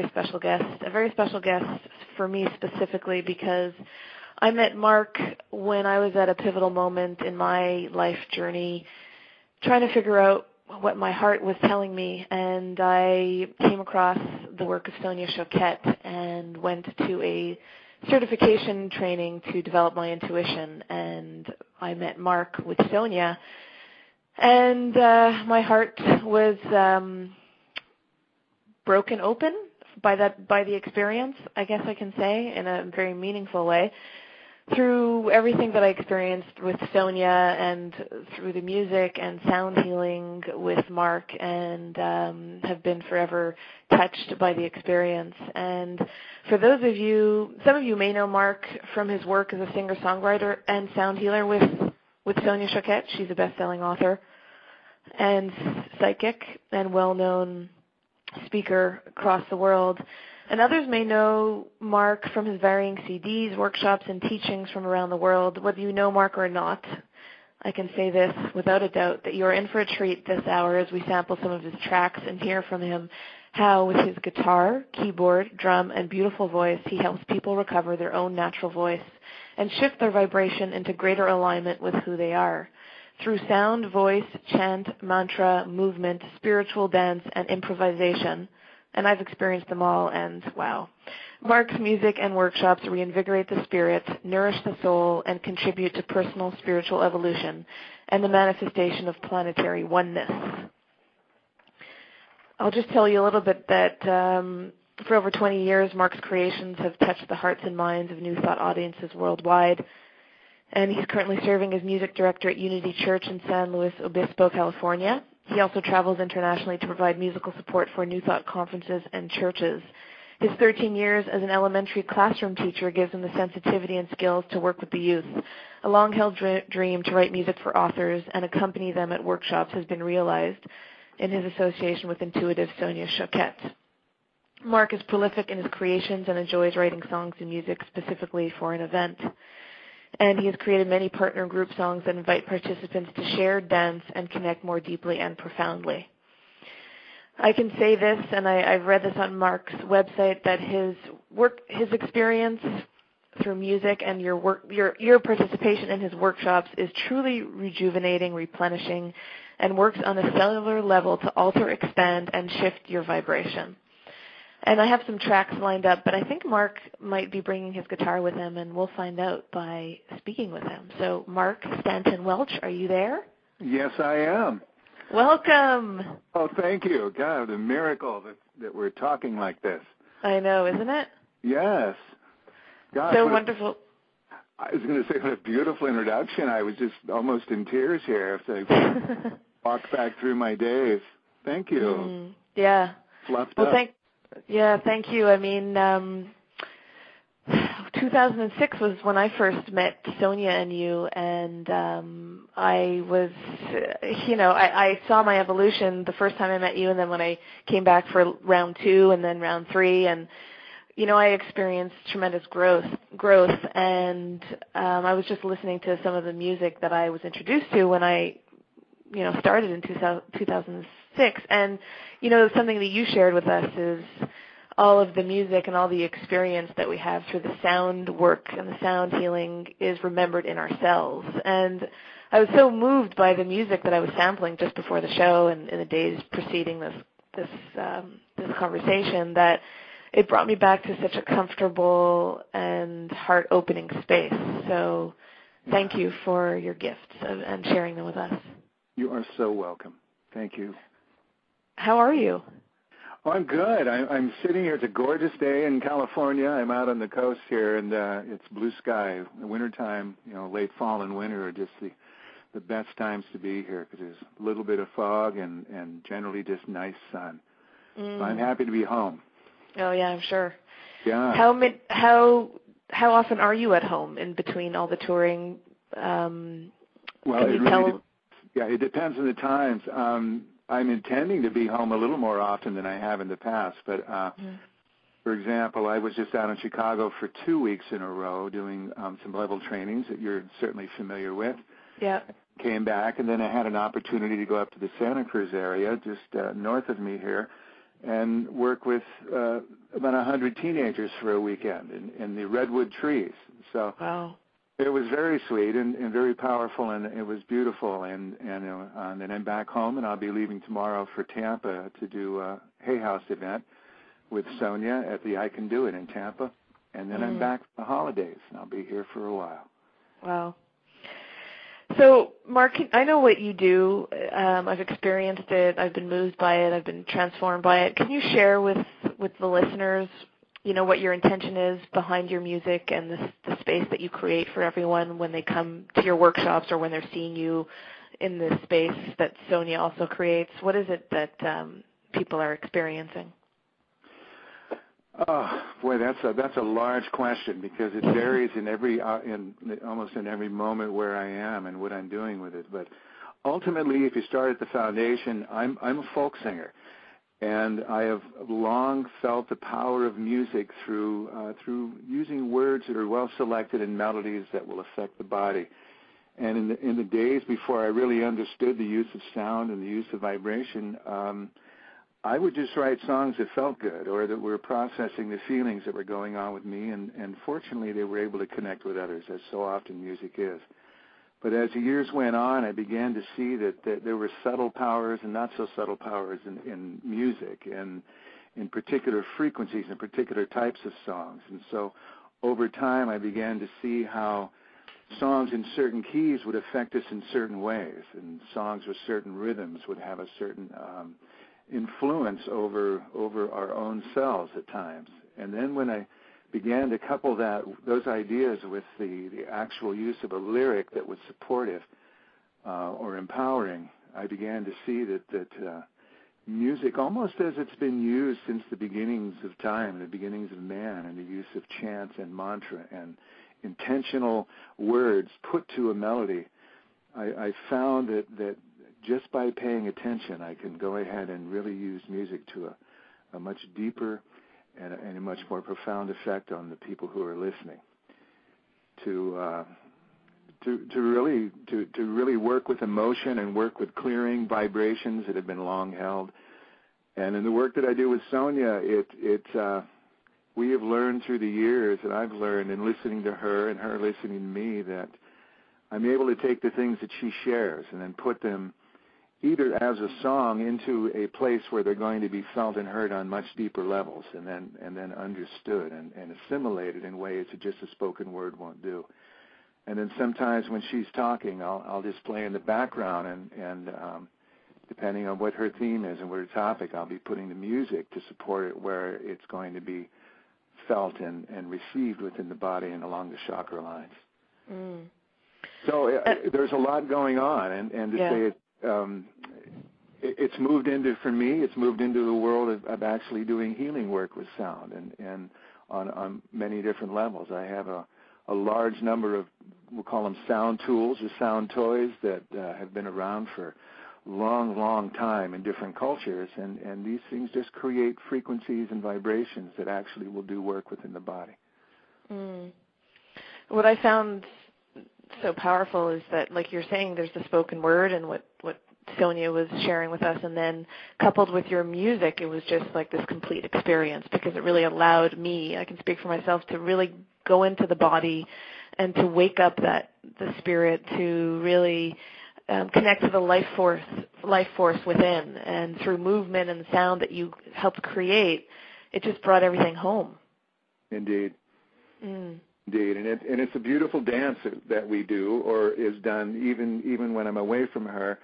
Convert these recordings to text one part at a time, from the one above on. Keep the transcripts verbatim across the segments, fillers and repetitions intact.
very special guest, a very special guest for me specifically because I met Mark when I was at a pivotal moment in my life journey, trying to figure out what my heart was telling me, and I came across the work of Sonia Choquette and went to a certification training to develop my intuition, and I met Mark with Sonia, and uh, my heart was um, broken open by that by the experience, I guess I can say, in a very meaningful way. Through everything that I experienced with Sonia and through the music and sound healing with Mark, and um, have been forever touched by the experience. And for those of you, some of you may know Mark from his work as a singer-songwriter and sound healer with, with Sonia Choquette. She's a best-selling author and psychic and well-known speaker across the world. And others may know Mark from his varying C Ds, workshops, and teachings from around the world. Whether you know Mark or not, I can say this without a doubt, that you're in for a treat this hour as we sample some of his tracks and hear from him how, with his guitar, keyboard, drum, and beautiful voice, he helps people recover their own natural voice and shift their vibration into greater alignment with who they are. Through sound, voice, chant, mantra, movement, spiritual dance, and improvisation, and I've experienced them all, and wow. Mark's music and workshops reinvigorate the spirit, nourish the soul, and contribute to personal spiritual evolution and the manifestation of planetary oneness. I'll just tell you a little bit that um, for over twenty years, Mark's creations have touched the hearts and minds of New Thought audiences worldwide, and he's currently serving as music director at Unity Church in San Luis Obispo, California. He also travels internationally to provide musical support for New Thought conferences and churches. His thirteen years as an elementary classroom teacher gives him the sensitivity and skills to work with the youth. A long-held dream to write music for authors and accompany them at workshops has been realized in his association with intuitive Sonia Choquette. Mark is prolific in his creations and enjoys writing songs and music specifically for an event. And he has created many partner group songs that invite participants to share, dance, and connect more deeply and profoundly. I can say this, and I, I've read this on Mark's website, that his work, his experience through music and your work, your, your participation in his workshops is truly rejuvenating, replenishing, and works on a cellular level to alter, expand, and shift your vibration. And I have some tracks lined up, but I think Mark might be bringing his guitar with him, and we'll find out by speaking with him. So, Mark Stanton Welch, are you there? Yes, I am. Welcome. Oh, thank you. God, a miracle that, that we're talking like this. I know, isn't it? Yes. God, so wonderful. A, I was going to say, what a beautiful introduction. I was just almost in tears here as I walked back through my days. Thank you. Mm, yeah. Fluffed well, up. Thank, yeah, thank you. I mean, um, two thousand six was when I first met Sonia and you, and um, I was, you know, I, I saw my evolution the first time I met you, and then when I came back for round two and then round three, and, you know, I experienced tremendous growth, growth, and um, I was just listening to some of the music that I was introduced to when I, you know, started in two thousand six, and, you know, something that you shared with us is all of the music and all the experience that we have through the sound work and the sound healing is remembered in our cells. And I was so moved by the music that I was sampling just before the show and in the days preceding this this um, this conversation that it brought me back to such a comfortable and heart-opening space. So thank you for your gifts and sharing them with us. You are so welcome. Thank you. How are you? Oh, I'm good. I, I'm sitting here. It's a gorgeous day in California. I'm out on the coast here, and uh, it's blue sky. The wintertime, you know, late fall and winter are just the, the best times to be here because there's a little bit of fog and, and generally just nice sun. Mm. So I'm happy to be home. Oh, yeah, I'm sure. Yeah. How how how often are you at home in between all the touring? Um, well, can you it tell? really de- yeah, it depends on the times. Um, I'm intending to be home a little more often than I have in the past. But, uh, mm. for example, I was just out in Chicago for two weeks in a row doing um, some level trainings that you're certainly familiar with. Yeah. Came back, and then I had an opportunity to go up to the Santa Cruz area, just uh, north of me here, and work with uh, about a hundred teenagers for a weekend in, in the redwood trees. So wow. It was very sweet and, and very powerful, and it was beautiful. And and, uh, and then I'm back home, and I'll be leaving tomorrow for Tampa to do a Hay House event with Sonia at the I Can Do It in Tampa. And then mm. I'm back for the holidays, and I'll be here for a while. Wow. So, Mark, I know what you do. Um, I've experienced it. I've been moved by it. I've been transformed by it. Can you share with, with the listeners, you know, what your intention is behind your music and the, the space that you create for everyone when they come to your workshops or when they're seeing you in this space that Sonia also creates? What is it that um, people are experiencing? Oh boy, that's a that's a large question because it varies in every uh, in almost in every moment where I am and what I'm doing with it. But ultimately, if you start at the foundation, I'm I'm a folk singer, and I have long felt the power of music through uh, through using words that are well selected and melodies that will affect the body. And in the in the days before I really understood the use of sound and the use of vibration, um, I would just write songs that felt good or that were processing the feelings that were going on with me, and, and fortunately they were able to connect with others, as so often music is. But as the years went on, I began to see that, that there were subtle powers and not so subtle powers in, in music and in particular frequencies and particular types of songs. And so over time I began to see how songs in certain keys would affect us in certain ways, and songs with certain rhythms would have a certain um, influence over over our own selves at times. And then when I began to couple that those ideas with the, the actual use of a lyric that was supportive uh, or empowering, I began to see that that uh, music, almost as it's been used since the beginnings of time, the beginnings of man, and the use of chants and mantra and intentional words put to a melody, I, I found that that just by paying attention, I can go ahead and really use music to a, a much deeper and a, and a much more profound effect on the people who are listening. To uh, to to really to, to really work with emotion and work with clearing vibrations that have been long held. And in the work that I do with Sonia, it it uh, we have learned through the years, and I've learned in listening to her and her listening to me, that I'm able to take the things that she shares and then put them either as a song into a place where they're going to be felt and heard on much deeper levels, and then and then understood and, and assimilated in ways that just a spoken word won't do. And then sometimes when she's talking, I'll, I'll just play in the background, and, and um, depending on what her theme is and what her topic, I'll be putting the music to support it where it's going to be felt and, and received within the body and along the chakra lines. Mm. So uh, there's a lot going on, and, and to yeah. say it, Um, it, it's moved into, for me, it's moved into the world of, of actually doing healing work with sound and, and on, on many different levels. I have a, a large number of, we'll call them sound tools or sound toys that uh, have been around for long, long time in different cultures, and, and these things just create frequencies and vibrations that actually will do work within the body. Mm. What I found so powerful is that, like you're saying, there's the spoken word and what, what Sonia was sharing with us, and then coupled with your music, it was just like this complete experience because it really allowed me, I can speak for myself, to really go into the body and to wake up that the spirit, to really um, connect to the life force, life force within, and through movement and sound that you helped create, it just brought everything home. Indeed. Mm. Indeed, and, it, and it's a beautiful dance that we do, or is done even even when I'm away from her.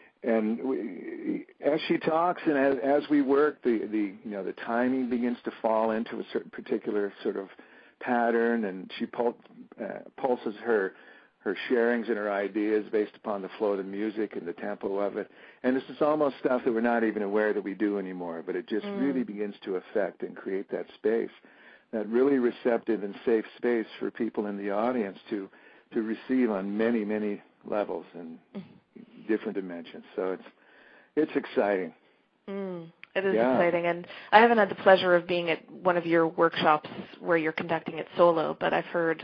And we, as she talks and as, as we work, the, the you know the timing begins to fall into a certain particular sort of pattern, and she pul- uh, pulses her her sharings and her ideas based upon the flow of the music and the tempo of it. And this is almost stuff that we're not even aware that we do anymore, but it just mm. really begins to affect and create that space, that really receptive and safe space for people in the audience to to receive on many, many levels and different dimensions. So it's it's exciting. Mm, it is yeah. exciting. And I haven't had the pleasure of being at one of your workshops where you're conducting it solo, but I've heard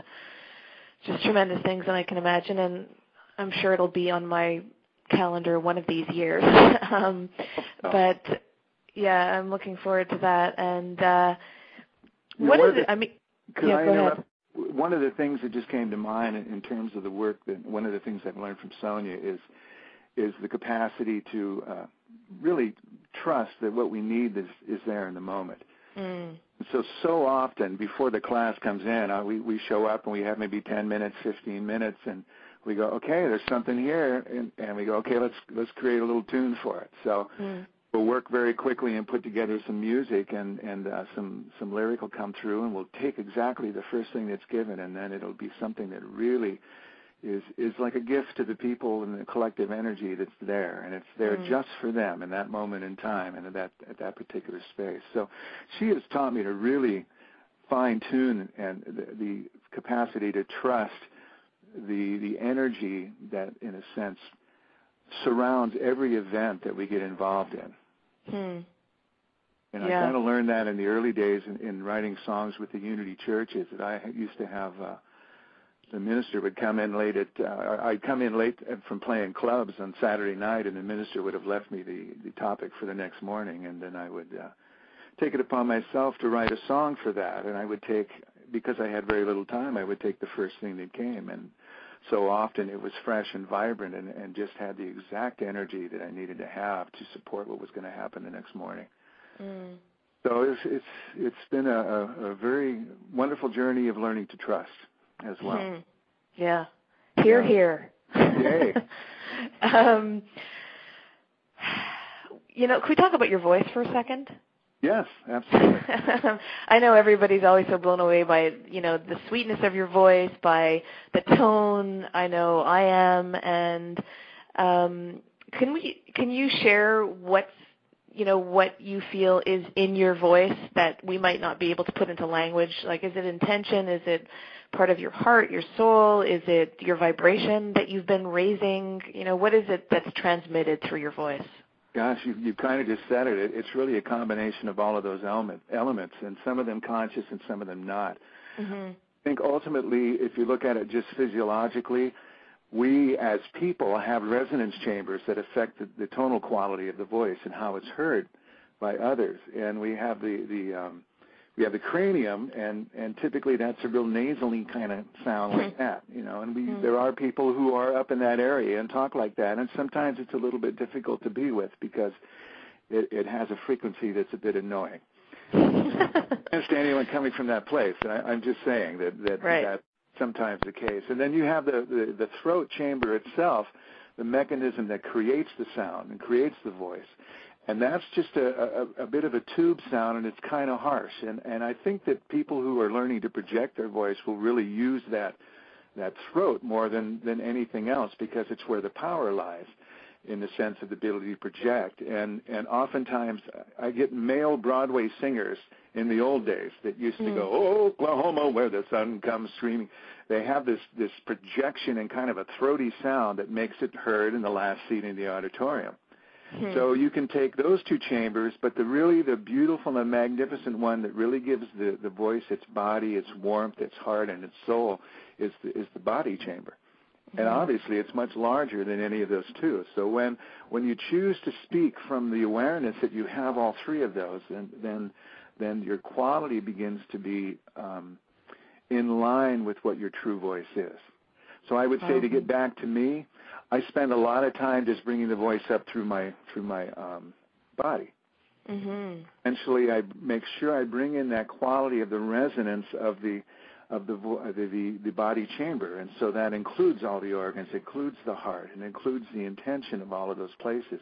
just tremendous things, and I can imagine, and I'm sure it'll be on my calendar one of these years. um, oh. But yeah, I'm looking forward to that. And uh, You what know, is one it? I mean, Could yeah, I go interrupt? ahead. One of the things that just came to mind in in terms of the work that one of the things I've learned from Sonia is is the capacity to uh, really trust that what we need is, is there in the moment. Mm. So, so often before the class comes in, uh, we, we show up and we have maybe ten minutes, fifteen minutes, and we go, okay, there's something here, and, and we go, okay, let's let's create a little tune for it. So Mm. we'll work very quickly and put together some music, and, and uh, some, some lyric will come through, and we'll take exactly the first thing that's given, and then it'll be something that really is is like a gift to the people and the collective energy that's there, and it's there Mm. just for them in that moment in time and at that at that particular space. So she has taught me to really fine tune and the, the capacity to trust the the energy that, in a sense, surrounds every event that we get involved in. Hmm. And Yeah. I kind of learned that in the early days in, in writing songs with the Unity churches. That I used to have. Uh, The minister would come in late at, uh, I'd come in late from playing clubs on Saturday night, and the minister would have left me the, the topic for the next morning, and then I would uh, take it upon myself to write a song for that. And I would take, because I had very little time, I would take the first thing that came. And so often it was fresh and vibrant and, and just had the exact energy that I needed to have to support what was going to happen the next morning. Mm. So it's, it's, it's been a, a, a very wonderful journey of learning to trust as well. Hmm. Yeah. Here, Yeah. here. Yay. um, you know, could we talk about your voice for a second? Yes, absolutely. I know everybody's always so blown away by, you know, the sweetness of your voice, by the tone. I know I am. And um, can we? Can you share what's, you know, what you feel is in your voice that we might not be able to put into language? Like, is it intention? Is it part of your heart, your soul? Is it your vibration that you've been raising? You know, what is it that's transmitted through your voice? Gosh, you, you kind of just said it. it. It's really a combination of all of those element, elements, and some of them conscious and some of them not. Mm-hmm. I think ultimately, if you look at it just physiologically, we as people have resonance chambers that affect the, the tonal quality of the voice and how it's heard by others. And we have the, the um, we have the cranium, and, and typically that's a real nasally kind of sound like that, you know. And we mm-hmm. there are people who are up in that area and talk like that, and sometimes it's a little bit difficult to be with because it, it has a frequency that's a bit annoying. I understand anyone coming from that place. I, I'm just saying that that right. that's sometimes the case. And then you have the, the, the throat chamber itself, the mechanism that creates the sound and creates the voice. And that's just a, a, a bit of a tube sound, and it's kind of harsh. And, and I think that people who are learning to project their voice will really use that that throat more than, than anything else because it's where the power lies in the sense of the ability to project. And, and oftentimes I get male Broadway singers in the old days that used to mm. go, oh, Oklahoma, where the sun comes streaming. They have this, this projection and kind of a throaty sound that makes it heard in the last seat in the auditorium. Hmm. So you can take those two chambers, but the really the beautiful and magnificent one that really gives the, the voice its body, its warmth, its heart, and its soul is the, is the body chamber. Hmm. And obviously it's much larger than any of those two. So when when you choose to speak from the awareness that you have all three of those, then then, then your quality begins to be um, in line with what your true voice is. So I would say, oh. to get back to me, I spend a lot of time just bringing the voice up through my through my um, body. Mm-hmm. Eventually, I make sure I bring in that quality of the resonance of the of the, vo- the the the body chamber, and so that includes all the organs, includes the heart, and includes the intention of all of those places.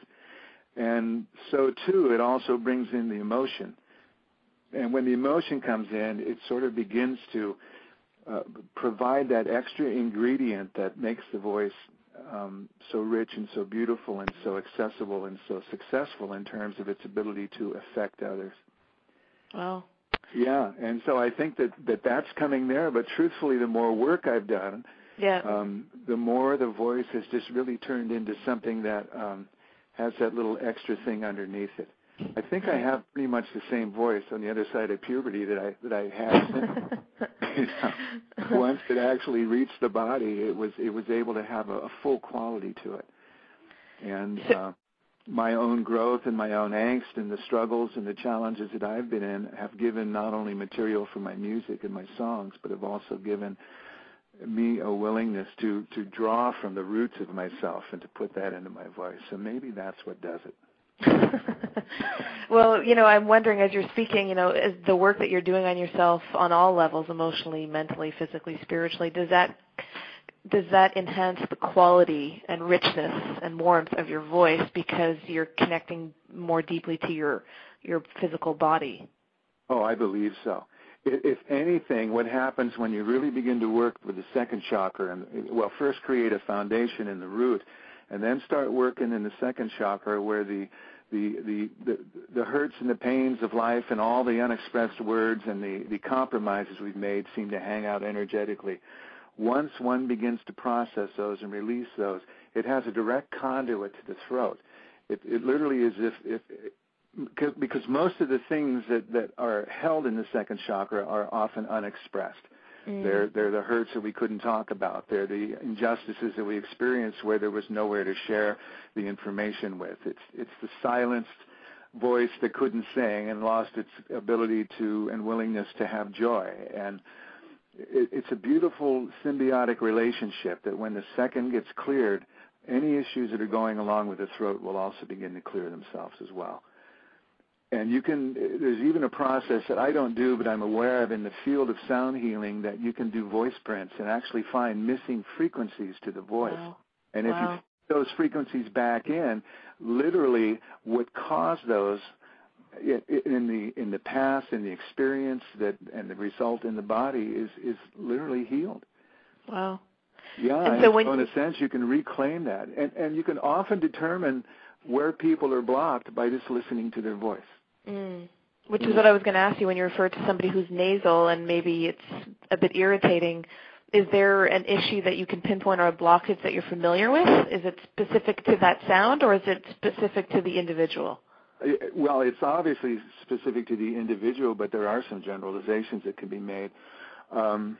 And so too, it also brings in the emotion. And when the emotion comes in, it sort of begins to uh, provide that extra ingredient that makes the voice Um, so rich and so beautiful and so accessible and so successful in terms of its ability to affect others. Wow. Yeah, and so I think that, that that's coming there, but truthfully, the more work I've done, yeah. um, the more the voice has just really turned into something that um, has that little extra thing underneath it. I think I have pretty much the same voice on the other side of puberty that I that I had. You know, once it actually reached the body, it was it was able to have a, a full quality to it. And so, uh, my own growth and my own angst and the struggles and the challenges that I've been in have given not only material for my music and my songs, but have also given me a willingness to, to draw from the roots of myself and to put that into my voice. So maybe that's what does it. Well, you know, I'm wondering as you're speaking, you know, is the work that you're doing on yourself on all levels, emotionally, mentally, physically, spiritually, does that does that enhance the quality and richness and warmth of your voice because you're connecting more deeply to your your physical body? Oh, I believe so. If anything, what happens when you really begin to work with the second chakra, and well, first create a foundation in the root, and then start working in the second chakra where the the the the, the hurts and the pains of life and all the unexpressed words and the, the compromises we've made seem to hang out energetically. Once one begins to process those and release those, it has a direct conduit to the throat. It, it literally is if, if because most of the things that, that are held in the second chakra are often unexpressed. Mm. They're, they're the hurts that we couldn't talk about. They're the injustices that we experienced where there was nowhere to share the information with. It's, it's the silenced voice that couldn't sing and lost its ability to and willingness to have joy. And it, it's a beautiful symbiotic relationship that when the second gets cleared, any issues that are going along with the throat will also begin to clear themselves as well. And you can, there's even a process that I don't do, but I'm aware of in the field of sound healing that you can do voice prints and actually find missing frequencies to the voice. Wow. And if wow. you put those frequencies back in, literally what caused those in the in the past, in the experience that and the result in the body is, is literally healed. Wow. Yeah, and and so, so when in a sense you can reclaim that. And, and you can often determine where people are blocked by just listening to their voice. Mm. Which is what I was going to ask you when you referred to somebody who's nasal and maybe it's a bit irritating. Is there an issue that you can pinpoint or a blockage that you're familiar with? Is it specific to that sound or is it specific to the individual? Well, it's obviously specific to the individual, but there are some generalizations that can be made. Um,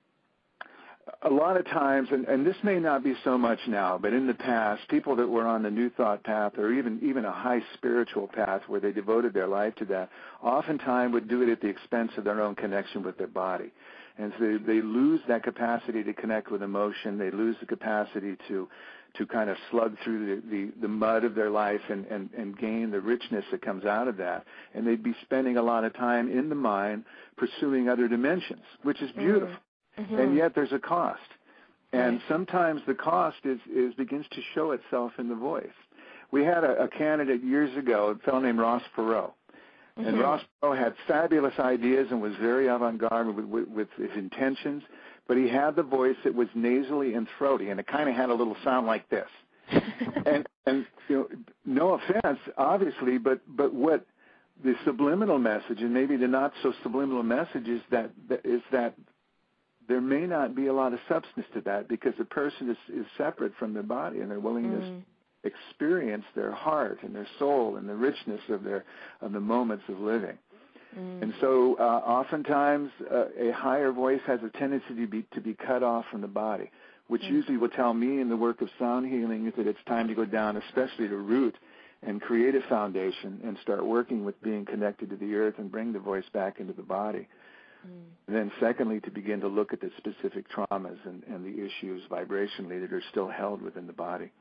a lot of times, and, and this may not be so much now, but in the past, people that were on the New Thought path or even, even a high spiritual path where they devoted their life to that, oftentimes would do it at the expense of their own connection with their body. And so they, they lose that capacity to connect with emotion. They lose the capacity to to kind of slug through the, the, the mud of their life and, and, and gain the richness that comes out of that. And they'd be spending a lot of time in the mind pursuing other dimensions, which is beautiful. Mm-hmm. And yet there's a cost. And right. sometimes the cost is, is begins to show itself in the voice. We had a, a candidate years ago, a fellow named Ross Perot. Mm-hmm. And Ross Perot had fabulous ideas and was very avant-garde with, with, with his intentions, but he had the voice that was nasally and throaty, and it kind of had a little sound like this. and, and you know, no offense, obviously, but, but what the subliminal message, and maybe the not-so-subliminal message, is that, is that there may not be a lot of substance to that because the person is, is separate from their body and their willingness mm. to experience their heart and their soul and the richness of their of the moments of living. Mm. And so uh, oftentimes uh, a higher voice has a tendency to be to be cut off from the body, which mm. usually will tell me in the work of sound healing is that it's time to go down, especially to root, and create a foundation and start working with being connected to the earth and bring the voice back into the body. Mm. And then secondly, to begin to look at the specific traumas and, and the issues vibrationally that are still held within the body.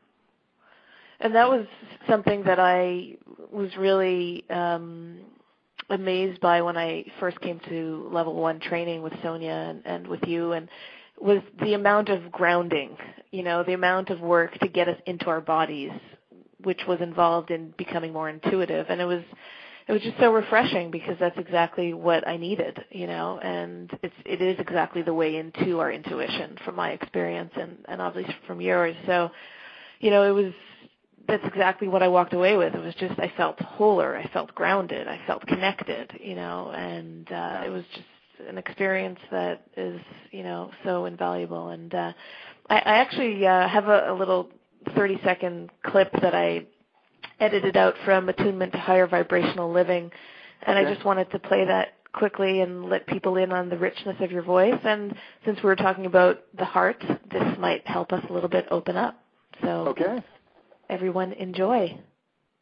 And that was something that I was really um, amazed by when I first came to level one training with Sonia and, and with you, and was the amount of grounding, you know, the amount of work to get us into our bodies, which was involved in becoming more intuitive. And it was It was just so refreshing because that's exactly what I needed, you know, and it's, it is exactly the way into our intuition from my experience and, and obviously from yours. So, you know, it was, that's exactly what I walked away with. It was just, I felt wholer, I felt grounded, I felt connected, you know, and uh, it was just an experience that is, you know, so invaluable. And uh, I, I actually uh, have a, a little thirty-second clip that I edited out from Attunement to Higher Vibrational Living, and okay. I just wanted to play that quickly and let people in on the richness of your voice. And since we were talking about the heart, this might help us a little bit open up. So okay. everyone enjoy.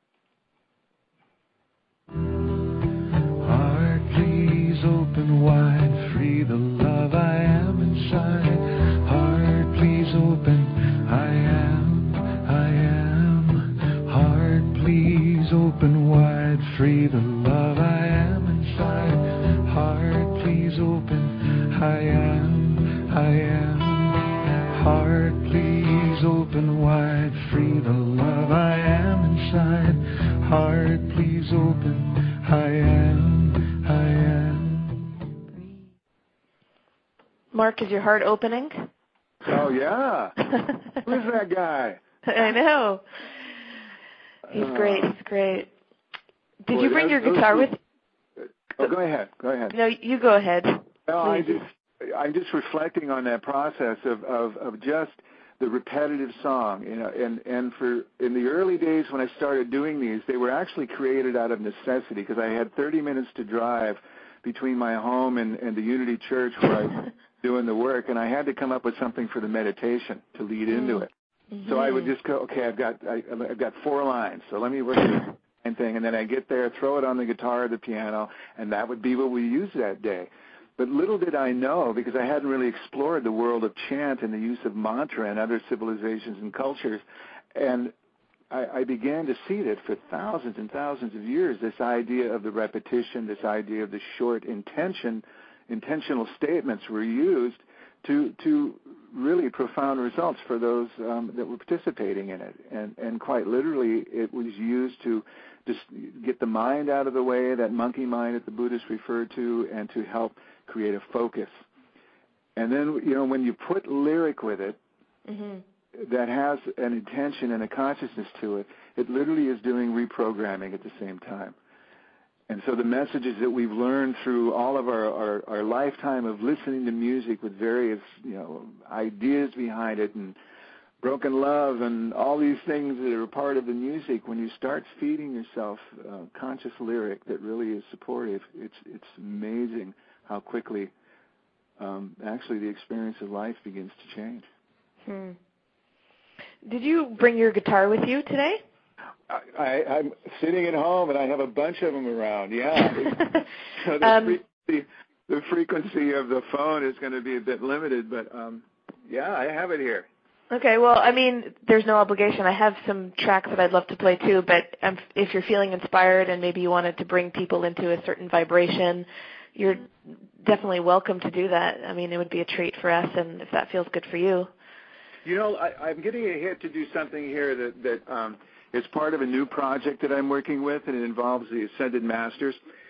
open wide, free the love I am inside. Heart, please open, I am, I am. Heart, please open wide, free the love I am inside. Heart, please open, I am, I am. Heart, please open wide, free the love I am inside. Heart, please open, I am, I am. Mark, is your heart opening? Oh, yeah. Who's that guy? I know. He's Uh, great. He's great. Did boy, you bring that- your those guitar two- with? Oh, go ahead. Go ahead. No, you go ahead. No, I Please. just, I'm just reflecting on that process of, of, of just the repetitive song, you know, and, and for, in the early days when I started doing these, they were actually created out of necessity because I had thirty minutes to drive between my home and, and the Unity Church where I was doing the work, and I had to come up with something for the meditation to lead into it. Mm-hmm. So I would just go, okay, I've got, I, I've got four lines, so let me work the thing, and then I get there, throw it on the guitar or the piano, and that would be what we used that day. But little did I know, because I hadn't really explored the world of chant and the use of mantra in other civilizations and cultures, and I, I began to see that for thousands and thousands of years, this idea of the repetition, this idea of the short intention, intentional statements were used to to really profound results for those um, that were participating in it. And, and quite literally, it was used to just get the mind out of the way, that monkey mind that the Buddhists referred to, and to help create a focus. And then, you know, when you put lyric with it, mm-hmm. that has an intention and a consciousness to it, it literally is doing reprogramming at the same time. And so the messages that we've learned through all of our, our, our lifetime of listening to music with various, you know, ideas behind it and broken love and all these things that are a part of the music, when you start feeding yourself uh, conscious lyric that really is supportive, it's it's amazing how quickly um, actually the experience of life begins to change. Hmm. Did you bring your guitar with you today? I, I'm sitting at home, and I have a bunch of them around, yeah. So the, um, frequency, the frequency of the phone is going to be a bit limited, but, um, yeah, I have it here. Okay, well, I mean, there's no obligation. I have some tracks that I'd love to play, too, but um, if you're feeling inspired and maybe you wanted to bring people into a certain vibration, you're definitely welcome to do that. I mean, it would be a treat for us, and if that feels good for you. You know, I, I'm getting a hit to do something here that, that um, is part of a new project that I'm working with, and it involves the Ascended Masters.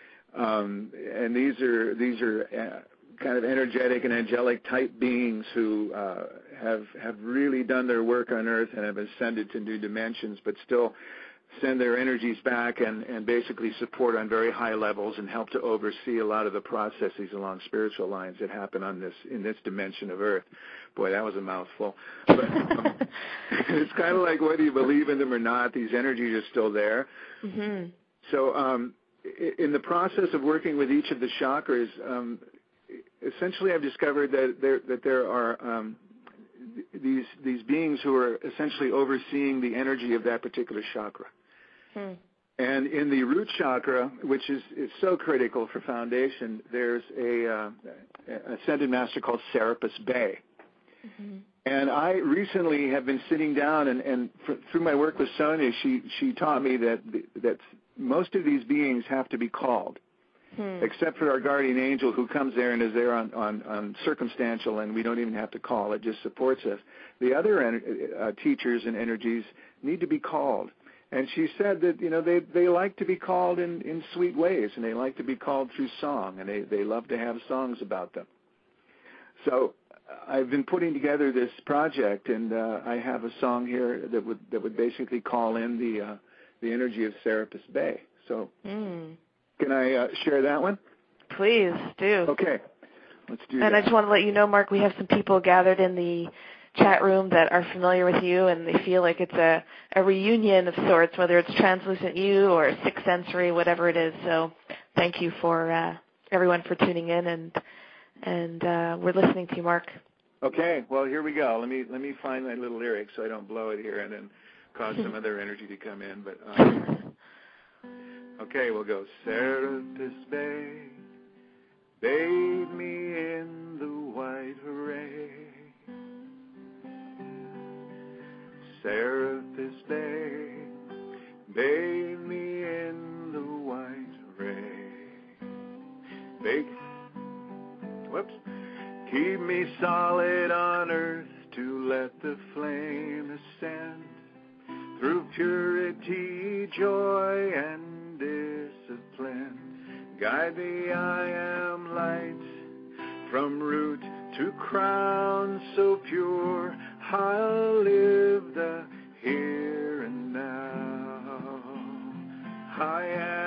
Um, and these are these are uh, kind of energetic and angelic type beings who uh, have have really done their work on Earth and have ascended to new dimensions, but still send their energies back and, and basically support on very high levels and help to oversee a lot of the processes along spiritual lines that happen on this in this dimension of Earth. Boy, that was a mouthful. But um, it's kind of like whether you believe in them or not, these energies are still there. Mm-hmm. So um, in the process of working with each of the chakras, um, essentially I've discovered that there, that there are um, these these beings who are essentially overseeing the energy of that particular chakra. Hmm. And in the root chakra, which is, is so critical for foundation, there's a uh, ascended master called Serapis Bey. Mm-hmm. And I recently have been sitting down, and, and for, through my work with Sonia, she, she taught me that that most of these beings have to be called, hmm. except for our guardian angel who comes there and is there on, on, on circumstantial, and we don't even have to call. It just supports us. The other uh, teachers and energies need to be called. And she said that, you know, they, they like to be called in, in sweet ways, and they like to be called through song, and they, they love to have songs about them. So I've been putting together this project, and uh, I have a song here that would that would basically call in the uh, the energy of Serapis Bey. So mm. can I uh, share that one? Please do. Okay, let's do and that. And I just want to let you know, Mark, we have some people gathered in the chat room that are familiar with you, and they feel like it's a, a reunion of sorts, whether it's translucent you or sixth sensory, whatever it is. So thank you for uh, everyone for tuning in, and and uh, we're listening to you, Mark. Okay, well, here we go. Let me let me find my little lyrics so I don't blow it here and then cause some other energy to come in. But um, okay, we'll go. Serapis Bey, bathe me in the white ray. Serapis Bay, bathe me in the white ray. Bake, whoops, keep me solid on earth to let the flame ascend. Through purity, joy, and discipline, guide the I am light from root to crown, so pure I'll live the here and now. I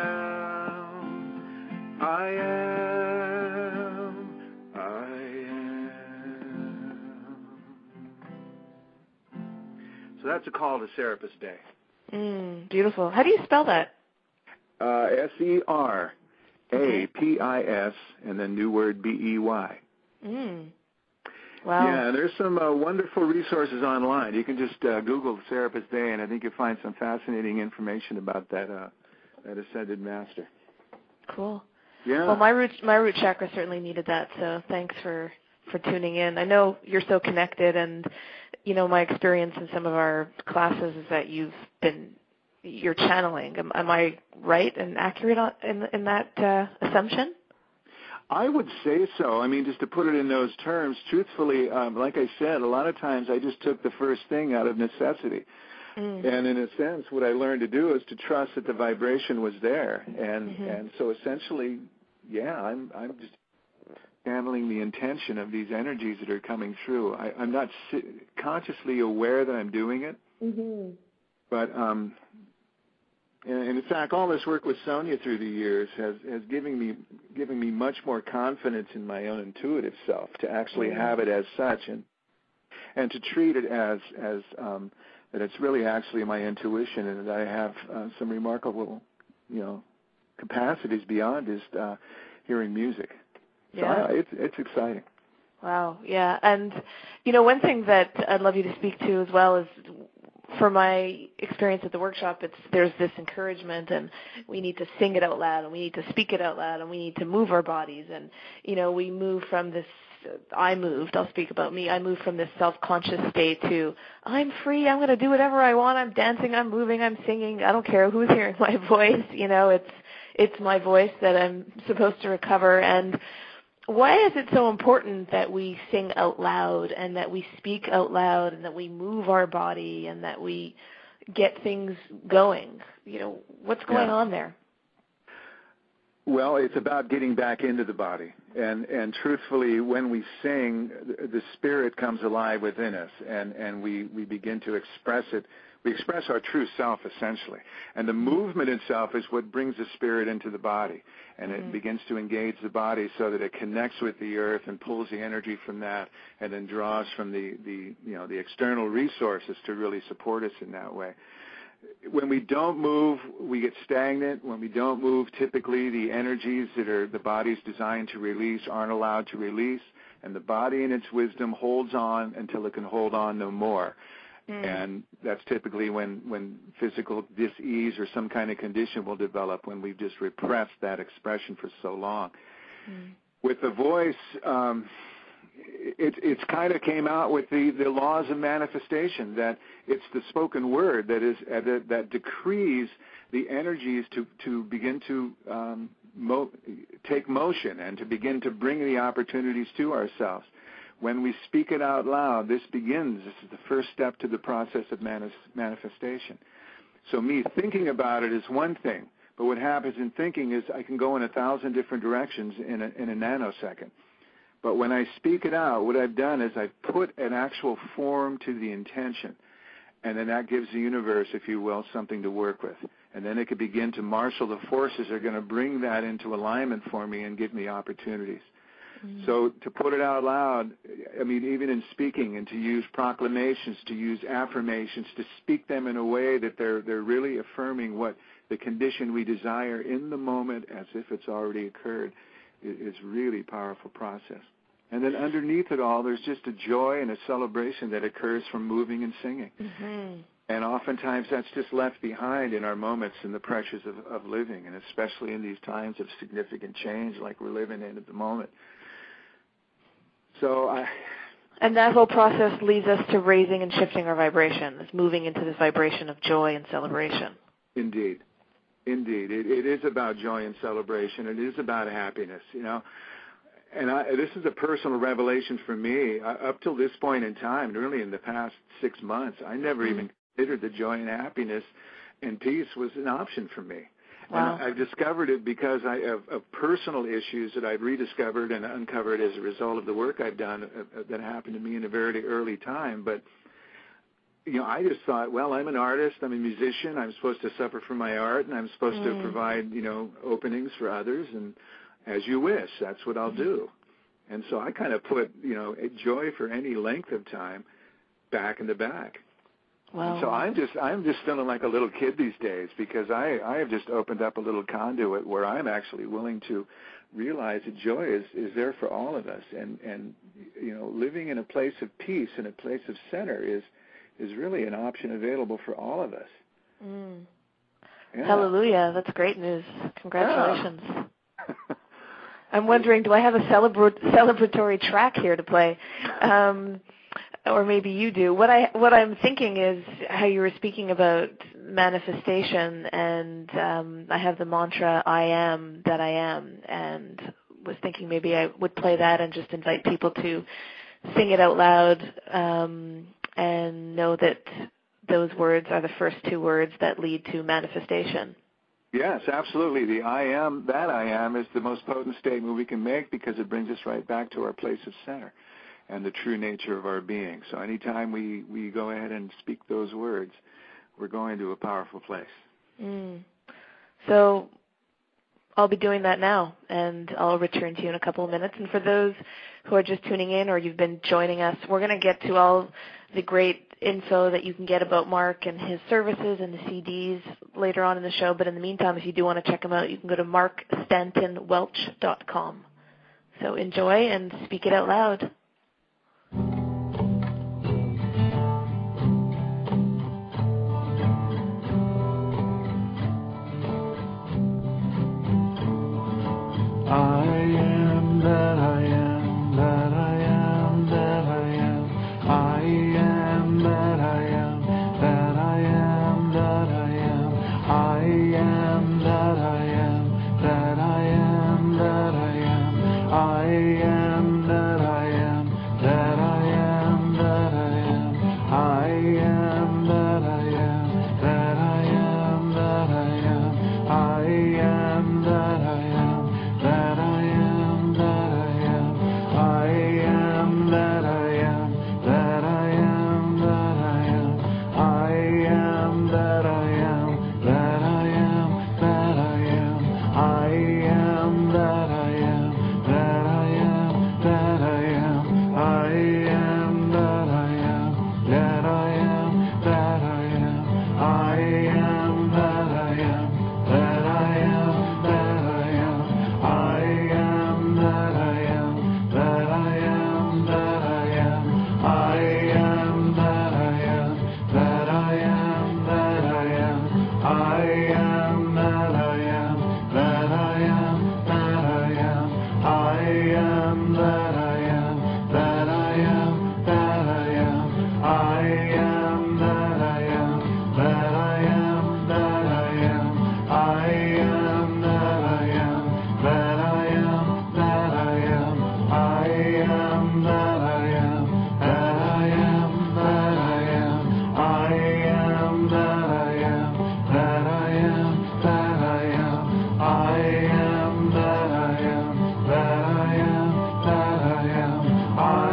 am, I am, I am. So that's a call to Serapis Day. Mm, beautiful. How do you spell that? Uh, S E R A P I S, and then new word B E Y. Mm. Wow. Yeah, there's some uh, wonderful resources online. You can just uh, Google Serapis Day, and I think you'll find some fascinating information about that uh, that ascended master. Cool. Yeah. Well, my root my root chakra certainly needed that, so thanks for, for tuning in. I know you're so connected, and you know my experience in some of our classes is that you've been you're channeling. Am, am I right and accurate on, in in that uh, assumption? I would say so. I mean, just to put it in those terms, truthfully, um, like I said, a lot of times I just took the first thing out of necessity. Mm. And in a sense, what I learned to do is to trust that the vibration was there. And mm-hmm. and so essentially, yeah, I'm I'm just handling the intention of these energies that are coming through. I, I'm not si- consciously aware that I'm doing it, mm-hmm. but um, and in fact, all this work with Sonia through the years has, has given me giving me much more confidence in my own intuitive self to actually mm-hmm. have it as such, and and to treat it as as um, that it's really actually my intuition, and that I have uh, some remarkable, you know, capacities beyond just uh, hearing music. So yeah, I, it's it's exciting. Wow, yeah, and you know, one thing that I'd love you to speak to as well is, for my experience at the workshop, it's there's this encouragement, and we need to sing it out loud, and we need to speak it out loud, and we need to move our bodies, and you know, we move from this. I moved. I'll speak about me. I moved from this self-conscious state to I'm free. I'm going to do whatever I want. I'm dancing. I'm moving. I'm singing. I don't care who's hearing my voice. You know, it's it's my voice that I'm supposed to recover. And why is it so important that we sing out loud, and that we speak out loud, and that we move our body, and that we get things going? You know, what's going yeah. on there? Well, it's about getting back into the body. And, and truthfully, when we sing, the spirit comes alive within us, and, and we, we begin to express it. We express our true self, essentially. And the movement itself is what brings the spirit into the body. And it mm-hmm. begins to engage the body so that it connects with the earth and pulls the energy from that, and then draws from the, the you know, the external resources to really support us in that way. When we don't move, we get stagnant. When we don't move, typically the energies that are the body's designed to release aren't allowed to release, and the body in its wisdom holds on until it can hold on no more. Mm. And that's typically when, when physical dis-ease or some kind of condition will develop, when we've just repressed that expression for so long. Mm. With the voice, um, it it's kind of came out with the, the laws of manifestation, that it's the spoken word that is uh, that, that decrees the energies to, to begin to um, mo- take motion and to begin to bring the opportunities to ourselves. When we speak it out loud, this begins. This is the first step to the process of manis- manifestation. So me thinking about it is one thing, but what happens in thinking is I can go in a thousand different directions in a, in a nanosecond. But when I speak it out, what I've done is I've put an actual form to the intention, and then that gives the universe, if you will, something to work with. And then it can begin to marshal the forces that are going to bring that into alignment for me and give me opportunities. Mm-hmm. So to put it out loud, I mean, even in speaking, and to use proclamations, to use affirmations, to speak them in a way that they're they're really affirming what the condition we desire in the moment as if it's already occurred, is really a powerful process. And then underneath it all, there's just a joy and a celebration that occurs from moving and singing. Mm-hmm. And oftentimes that's just left behind in our moments and the pressures of, of living, and especially in these times of significant change like we're living in at the moment. So I... And that whole process leads us to raising and shifting our vibrations, moving into this vibration of joy and celebration. Indeed. Indeed. It, it is about joy and celebration. It is about happiness, you know. And I, this is a personal revelation for me. I, up till this point in time, really in the past six months, I never mm-hmm. even considered that joy and happiness and peace was an option for me. Wow. And I discovered it because I, of, of personal issues that I've rediscovered and uncovered as a result of the work I've done uh, that happened to me in a very early time. But, you know, I just thought, well, I'm an artist, I'm a musician, I'm supposed to suffer for my art, and I'm supposed mm. to provide, you know, openings for others, and as you wish, that's what I'll do. And so I kind of put, you know, joy for any length of time back in the back. Wow. And so I'm just I'm just feeling like a little kid these days because I, I have just opened up a little conduit where I'm actually willing to realize that joy is, is there for all of us. And, and, you know, living in a place of peace and a place of center is is really an option available for all of us. Mm. Yeah. Hallelujah. That's great news. Congratulations. Yeah. I'm wondering, do I have a celebra- celebratory track here to play? Um Or maybe you do. What I what I'm thinking is how you were speaking about manifestation, and um, I have the mantra "I am that I am," and was thinking maybe I would play that and just invite people to sing it out loud um, and know that those words are the first two words that lead to manifestation. Yes, absolutely. The I am that I am is the most potent statement we can make because it brings us right back to our place of center and the true nature of our being. So anytime we, we go ahead and speak those words, we're going to a powerful place. Mm. So I'll be doing that now, and I'll return to you in a couple of minutes. And for those who are just tuning in or you've been joining us, we're going to get to all the great info that you can get about Mark and his services and the C Ds later on in the show. But in the meantime, if you do want to check him out, you can go to mark stanton welch dot com. So enjoy and speak it out loud. I am that I am, that I am, that I am. I am that I am, that I am, that I am. I am that I am, that I am, that I am. I am that I am, that I am, that I am. I am that I am, that I am, that I am. I am that I am. That I am, that I am, I am that I am, that I am, that I am, I am that I am, that I am, that I am, I am that I am, that I am, that I am, I am that I am, that I am, that I am, I am that I am, that I am, that I am. I am that I am, that I am, that I am. I am that I am, that I am, that I am. I am that I am, that I am, that I am. I am that I am, that I am, that I am. I am that I am, that I am, that I am. I am that I am, that I am, that I am. I am that I am, that I am, that I am. I am that I am, that I am, that I am. I am that I am, that I am, that I am. I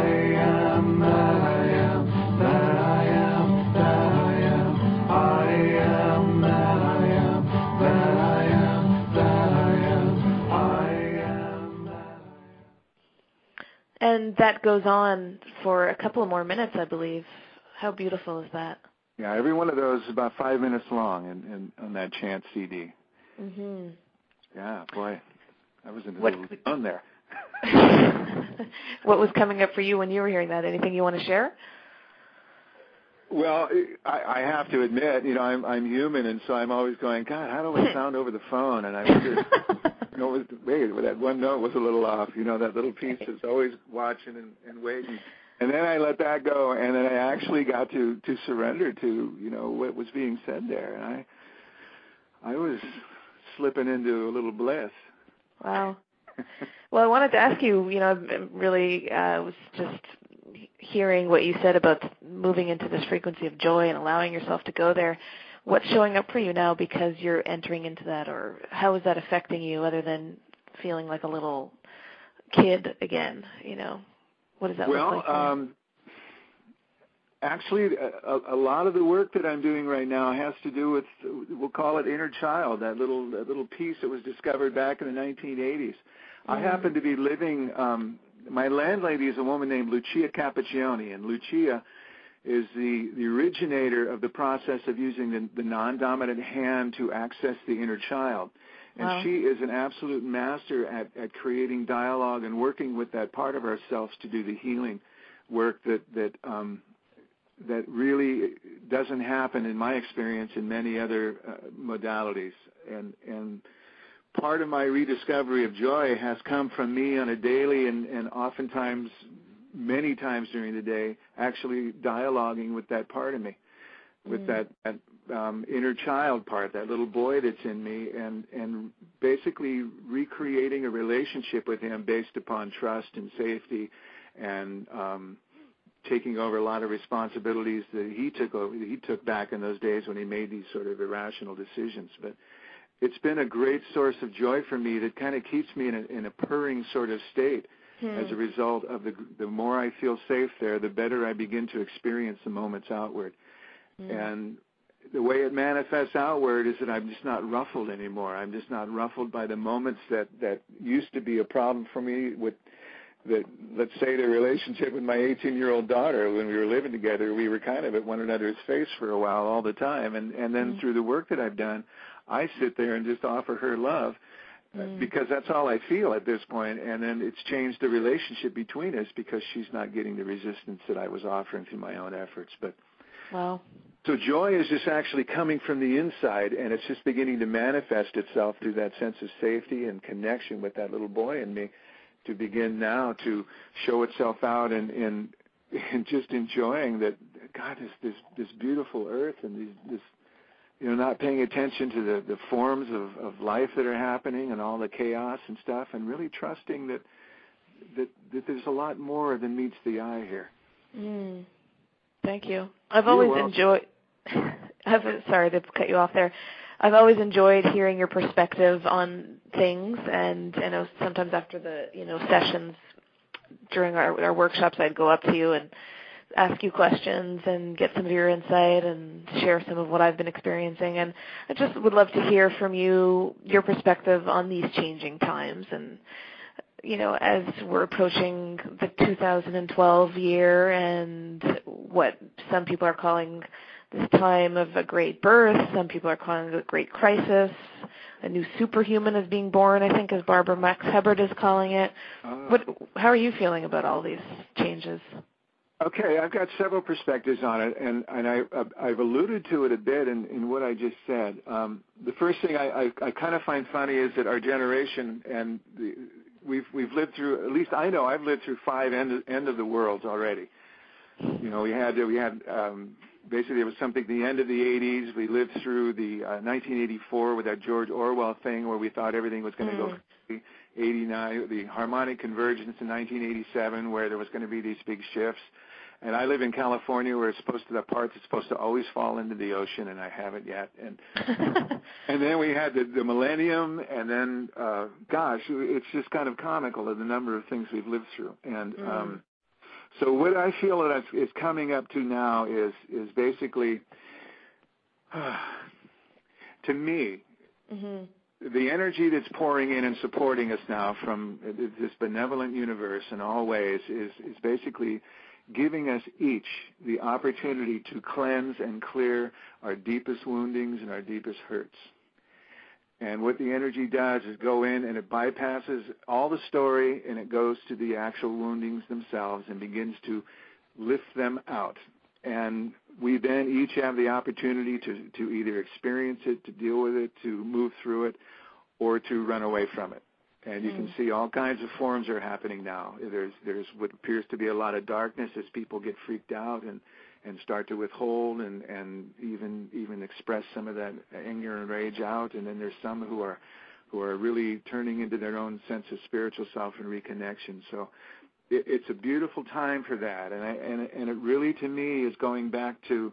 am that I am, that I am, that I am. I am that I am, that I am, that I am. I am that I am. And that goes on for a couple of more minutes, I believe. How beautiful is that? Yeah, every one of those is about five minutes long in, in, on that chant C D. Mm-hmm. Yeah, boy, I was in the what, zone there. What was coming up for you when you were hearing that? Anything you want to share? Well, I, I have to admit, you know, I'm I'm human, and so I'm always going, God, how do I sound over the phone? And I wonder, you know, was, wait, that one note was a little off. You know, that little piece is always watching and, and waiting. And then I let that go, and then I actually got to, to surrender to, you know, what was being said there. And I I was slipping into a little bliss. Wow. Well, I wanted to ask you, you know, really uh, was just hearing what you said about moving into this frequency of joy and allowing yourself to go there. What's showing up for you now because you're entering into that, or how is that affecting you other than feeling like a little kid again, you know? What does that well, look like? Well, um, actually, a, a lot of the work that I'm doing right now has to do with, we'll call it inner child, that little that little piece that was discovered back in the nineteen eighties. Mm. I happen to be living, um, my landlady is a woman named Lucia Cappuccioni, and Lucia is the, the originator of the process of using the, the non-dominant hand to access the inner child. And wow. She is an absolute master at, at creating dialogue and working with that part of ourselves to do the healing work that that um, that really doesn't happen, in my experience, in many other uh, modalities. And and part of my rediscovery of joy has come from me on a daily and, and oftentimes many times during the day actually dialoguing with that part of me, with mm. that, that um, inner child part, that little boy that's in me, and, and basically recreating a relationship with him based upon trust and safety and um, taking over a lot of responsibilities that he took over, that he took back in those days when he made these sort of irrational decisions. But it's been a great source of joy for me that kind of keeps me in a, in a purring sort of state. Hmm. As a result of the the more I feel safe there, the better I begin to experience the moments outward. Hmm. And the way it manifests outward is that I'm just not ruffled anymore. I'm just not ruffled by the moments that, that used to be a problem for me with the, let's say, the relationship with my eighteen-year-old daughter. When we were living together, we were kind of at one another's face for a while all the time. And, and then hmm. through the work that I've done, I sit there and just offer her love. Mm. Because that's all I feel at this point, and then it's changed the relationship between us because she's not getting the resistance that I was offering through my own efforts. But wow. So joy is just actually coming from the inside, and it's just beginning to manifest itself through that sense of safety and connection with that little boy in me, to begin now to show itself out and in, in, in just enjoying that, God, this this, this beautiful earth and these, this. You know, not paying attention to the, the forms of, of life that are happening and all the chaos and stuff, and really trusting that that, that there's a lot more than meets the eye here. Mm. Thank you. I've always enjoyed. I've, sorry to cut you off there. I've always enjoyed hearing your perspective on things, and you know, sometimes after the you know sessions during our, our workshops, I'd go up to you and ask you questions and get some of your insight and share some of what I've been experiencing. And I just would love to hear from you your perspective on these changing times. And, you know, as we're approaching the two thousand twelve year and what some people are calling this time of a great birth, some people are calling it a great crisis, a new superhuman is being born, I think, as Barbara Max Hubbard is calling it. Uh, what, how are you feeling about all these changes? Okay, I've got several perspectives on it, and, and I, I've alluded to it a bit in, in what I just said. Um, the first thing I, I, I kind of find funny is that our generation, and the, we've we've lived through, at least I know I've lived through five end of, end of the worlds already. You know, we had we had um, basically there was something at the end of the eighties. We lived through the uh, nineteen eighty-four with that George Orwell thing where we thought everything was going to mm. go crazy. eighty-nine, the harmonic convergence in nineteen eighty-seven, where there was going to be these big shifts. And I live in California, where it's supposed to, the parts it's supposed to always fall into the ocean, and I haven't yet. And and then we had the, the millennium, and then, uh, gosh, it's just kind of comical of the number of things we've lived through. And mm. um, so what I feel that is coming up to now is is basically, uh, to me, mm-hmm. the energy that's pouring in and supporting us now from this benevolent universe in all ways is is basically giving us each the opportunity to cleanse and clear our deepest woundings and our deepest hurts. And what the energy does is go in and it bypasses all the story and it goes to the actual woundings themselves and begins to lift them out. And we then each have the opportunity to, to either experience it, to deal with it, to move through it, or to run away from it. And you mm. can see all kinds of forms are happening now. There's there's what appears to be a lot of darkness as people get freaked out and, and start to withhold and, and even even express some of that anger and rage out. And then there's some who are who are really turning into their own sense of spiritual self and reconnection. So it, it's a beautiful time for that. And I, and and it really to me is going back to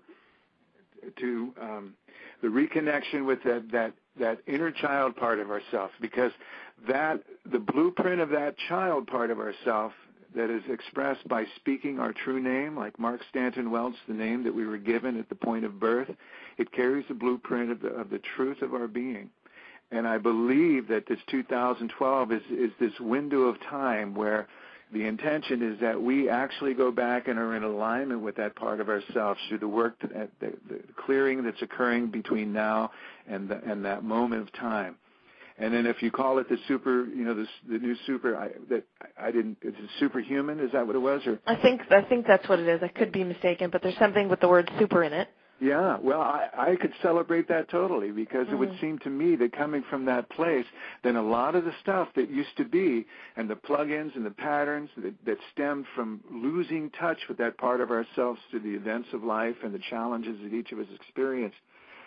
to um, the reconnection with that that that inner child part of ourself, because that the blueprint of that child part of ourself that is expressed by speaking our true name, like Mark Stanton Welch, the name that we were given at the point of birth, it carries the blueprint of the, of the truth of our being. And I believe that this two thousand twelve is, is this window of time where the intention is that we actually go back and are in alignment with that part of ourselves through the work, that, the, the clearing that's occurring between now and the, and that moment of time. And then if you call it the super, you know, the, the new super, I, that I didn't, is it superhuman? Is that what it was? Or I think I think that's what it is. I could be mistaken, but there's something with the word super in it. Yeah, well, I, I could celebrate that totally, because mm-hmm. it would seem to me that coming from that place, then a lot of the stuff that used to be, and the plug-ins and the patterns that, that stemmed from losing touch with that part of ourselves through the events of life and the challenges that each of us experienced,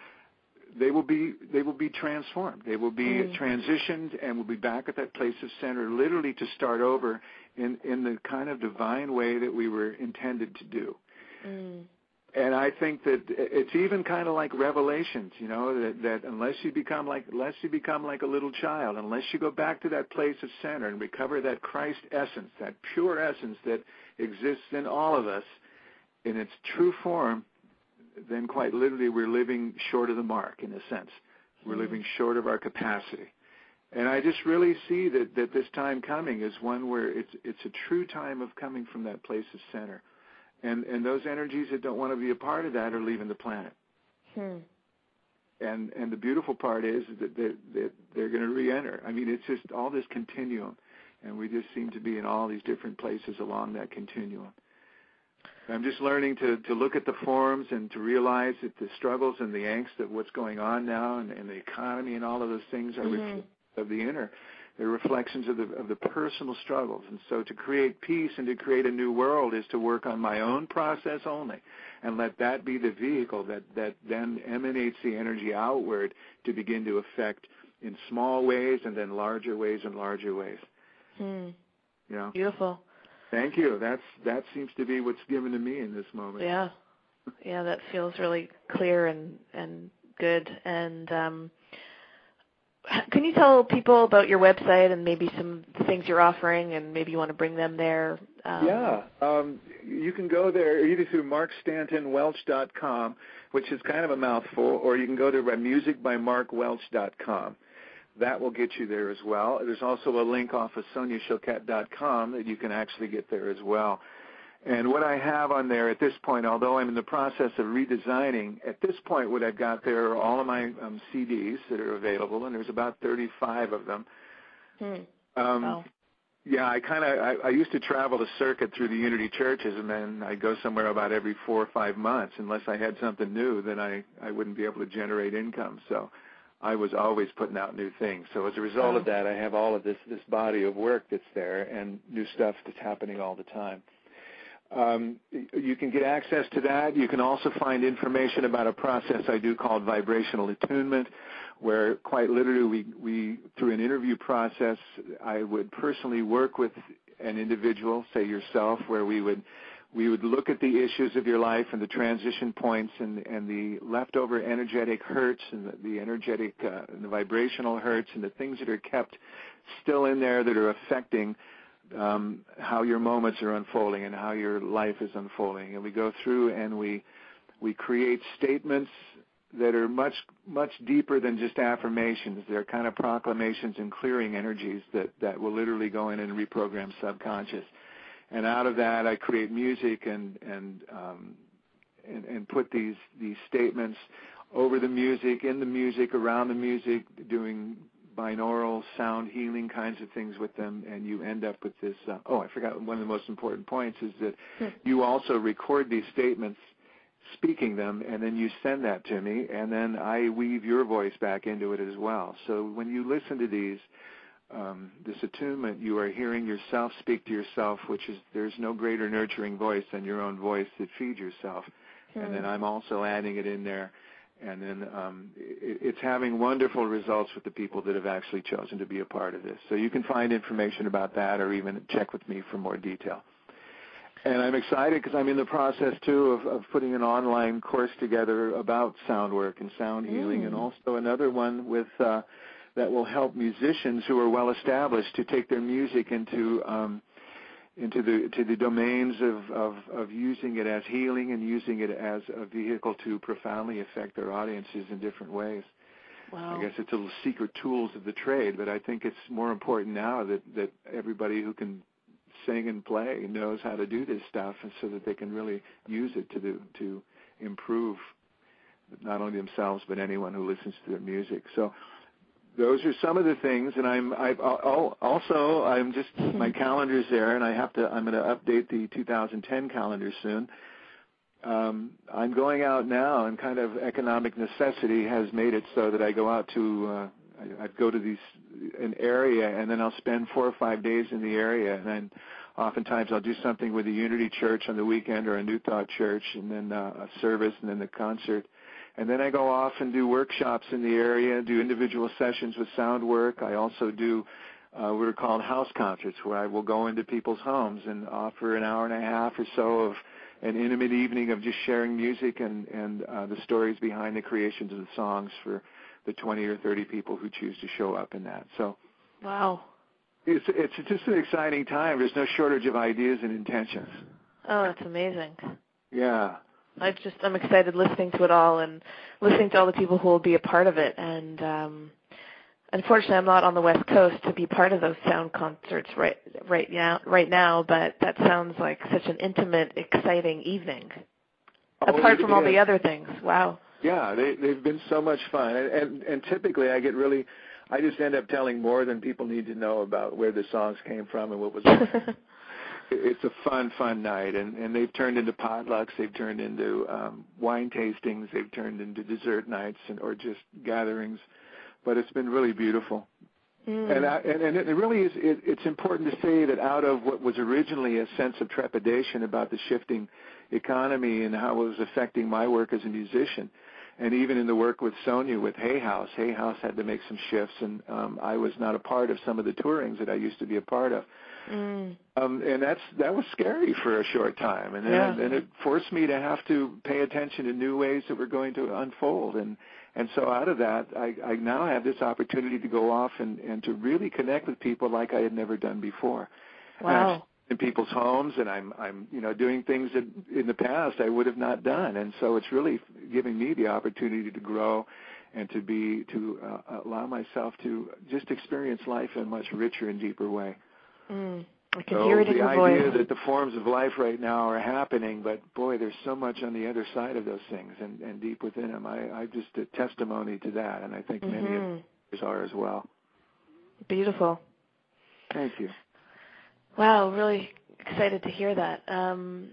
they will be they will be transformed. They will be mm. transitioned, and we'll be back at that place of center, literally to start over in, in the kind of divine way that we were intended to do. Mm. And I think that it's even kind of like Revelations, you know, that, that unless you become like unless you become like a little child, unless you go back to that place of center and recover that Christ essence, that pure essence that exists in all of us in its true form, then quite literally we're living short of the mark, in a sense. We're mm-hmm. living short of our capacity. And I just really see that, that this time coming is one where it's it's a true time of coming from that place of center. And and those energies that don't want to be a part of that are leaving the planet. Hmm. And and the beautiful part is that they're, that they're going to re-enter. I mean, it's just all this continuum, and we just seem to be in all these different places along that continuum. I'm just learning to, to look at the forms and to realize that the struggles and the angst of what's going on now and, and the economy and all of those things are mm-hmm. ref- of the inner. They're reflections of the of the personal struggles. And so to create peace and to create a new world is to work on my own process only, and let that be the vehicle that, that then emanates the energy outward to begin to affect in small ways and then larger ways and larger ways. Hmm. You know? Beautiful. Thank you. That's that seems to be what's given to me in this moment. Yeah, yeah, that feels really clear and and good. And um, can you tell people about your website and maybe some things you're offering, and maybe you want to bring them there? Um, yeah, um, you can go there either through mark stanton welch dot com, which is kind of a mouthful, or you can go to music by mark welch dot com. That will get you there as well. There's also a link off of sonia choquette dot com that you can actually get there as well. And what I have on there at this point, although I'm in the process of redesigning, at this point what I've got there are all of my um, C Ds that are available, and there's about thirty-five of them. Hmm. Um, wow. Yeah, I kind of I, I used to travel the circuit through the Unity churches, and then I'd go somewhere about every four or five months. Unless I had something new, then I, I wouldn't be able to generate income. So I was always putting out new things. So as a result wow. of that, I have all of this, this body of work that's there and new stuff that's happening all the time. Um, you can get access to that. You can also find information about a process I do called vibrational attunement, where quite literally we, we through an interview process, I would personally work with an individual, say yourself, where we would we would look at the issues of your life and the transition points and, and the leftover energetic hurts and the, the energetic uh, and the vibrational hurts and the things that are kept still in there that are affecting um, how your moments are unfolding and how your life is unfolding. And we go through and we we create statements that are much, much deeper than just affirmations. They're kind of proclamations and clearing energies that, that will literally go in and reprogram subconscious. And out of that, I create music and and um, and, and put these these statements over the music, in the music, around the music, doing binaural sound healing kinds of things with them, and you end up with this. Uh, oh, I forgot one of the most important points is that you also record these statements speaking them, and then you send that to me, and then I weave your voice back into it as well. So when you listen to these, um, this attunement, you are hearing yourself speak to yourself, which is, there's no greater nurturing voice than your own voice that feeds yourself. Hmm. And then I'm also adding it in there, and then um, it, it's having wonderful results with the people that have actually chosen to be a part of this. So you can find information about that, or even check with me for more detail. And I'm excited because I'm in the process, too, of, of putting an online course together about sound work and sound healing, mm. and also another one with uh, that will help musicians who are well established to take their music into um, into the to the domains of, of, of using it as healing and using it as a vehicle to profoundly affect their audiences in different ways. Wow. I guess it's a little secret tools of the trade, but I think it's more important now that, that everybody who can sing and play knows how to do this stuff, and so that they can really use it to do, to improve not only themselves but anyone who listens to their music. So those are some of the things, and I'm I've also I'm just my calendar's there, and I have to I'm going to update the two thousand ten calendar soon. Um, I'm going out now, and kind of economic necessity has made it so that I go out to uh, I, I'd go to these an area, and then I'll spend four or five days in the area, and then oftentimes I'll do something with the Unity Church on the weekend, or a New Thought Church, and then uh, a service, and then the concert. And then I go off and do workshops in the area, do individual sessions with sound work. I also do uh, what are called house concerts, where I will go into people's homes and offer an hour and a half or so of an intimate evening of just sharing music and, and uh, the stories behind the creations of the songs for the twenty or thirty people who choose to show up in that. So, wow. It's, it's just an exciting time. There's no shortage of ideas and intentions. Oh, that's amazing. Yeah. I just, I'm excited listening to it all and listening to all the people who will be a part of it. And um, unfortunately, I'm not on the West Coast to be part of those sound concerts right right now. Right now, but that sounds like such an intimate, exciting evening. Oh, apart from all the other things. Wow. Yeah, they, they've been so much fun, and, and and typically I get really, I just end up telling more than people need to know about where the songs came from and what was. It's a fun, fun night, and, and they've turned into potlucks, they've turned into um, wine tastings, they've turned into dessert nights, and or just gatherings. But it's been really beautiful. Mm. And, I, and and it really is. It, it's important to say that out of what was originally a sense of trepidation about the shifting economy and how it was affecting my work as a musician, and even in the work with Sonia with Hay House, Hay House had to make some shifts, and um, I was not a part of some of the tourings that I used to be a part of. Mm. Um, and that's that was scary for a short time, and, yeah. and, and it forced me to have to pay attention to new ways that were going to unfold. And, and so out of that, I, I now have this opportunity to go off and, and to really connect with people like I had never done before. Wow. In people's homes, and I'm, I'm, you know, doing things that in the past I would have not done, and so it's really giving me the opportunity to grow and to be, to uh, allow myself to just experience life in a much richer and deeper way. Mm, I can so hear it in your voice. The idea that the forms of life right now are happening, but boy, there's so much on the other side of those things, and, and deep within them. I, I just a testimony to that, and I think mm-hmm. many others are as well. Beautiful. Thank you. Wow, really excited to hear that. Um,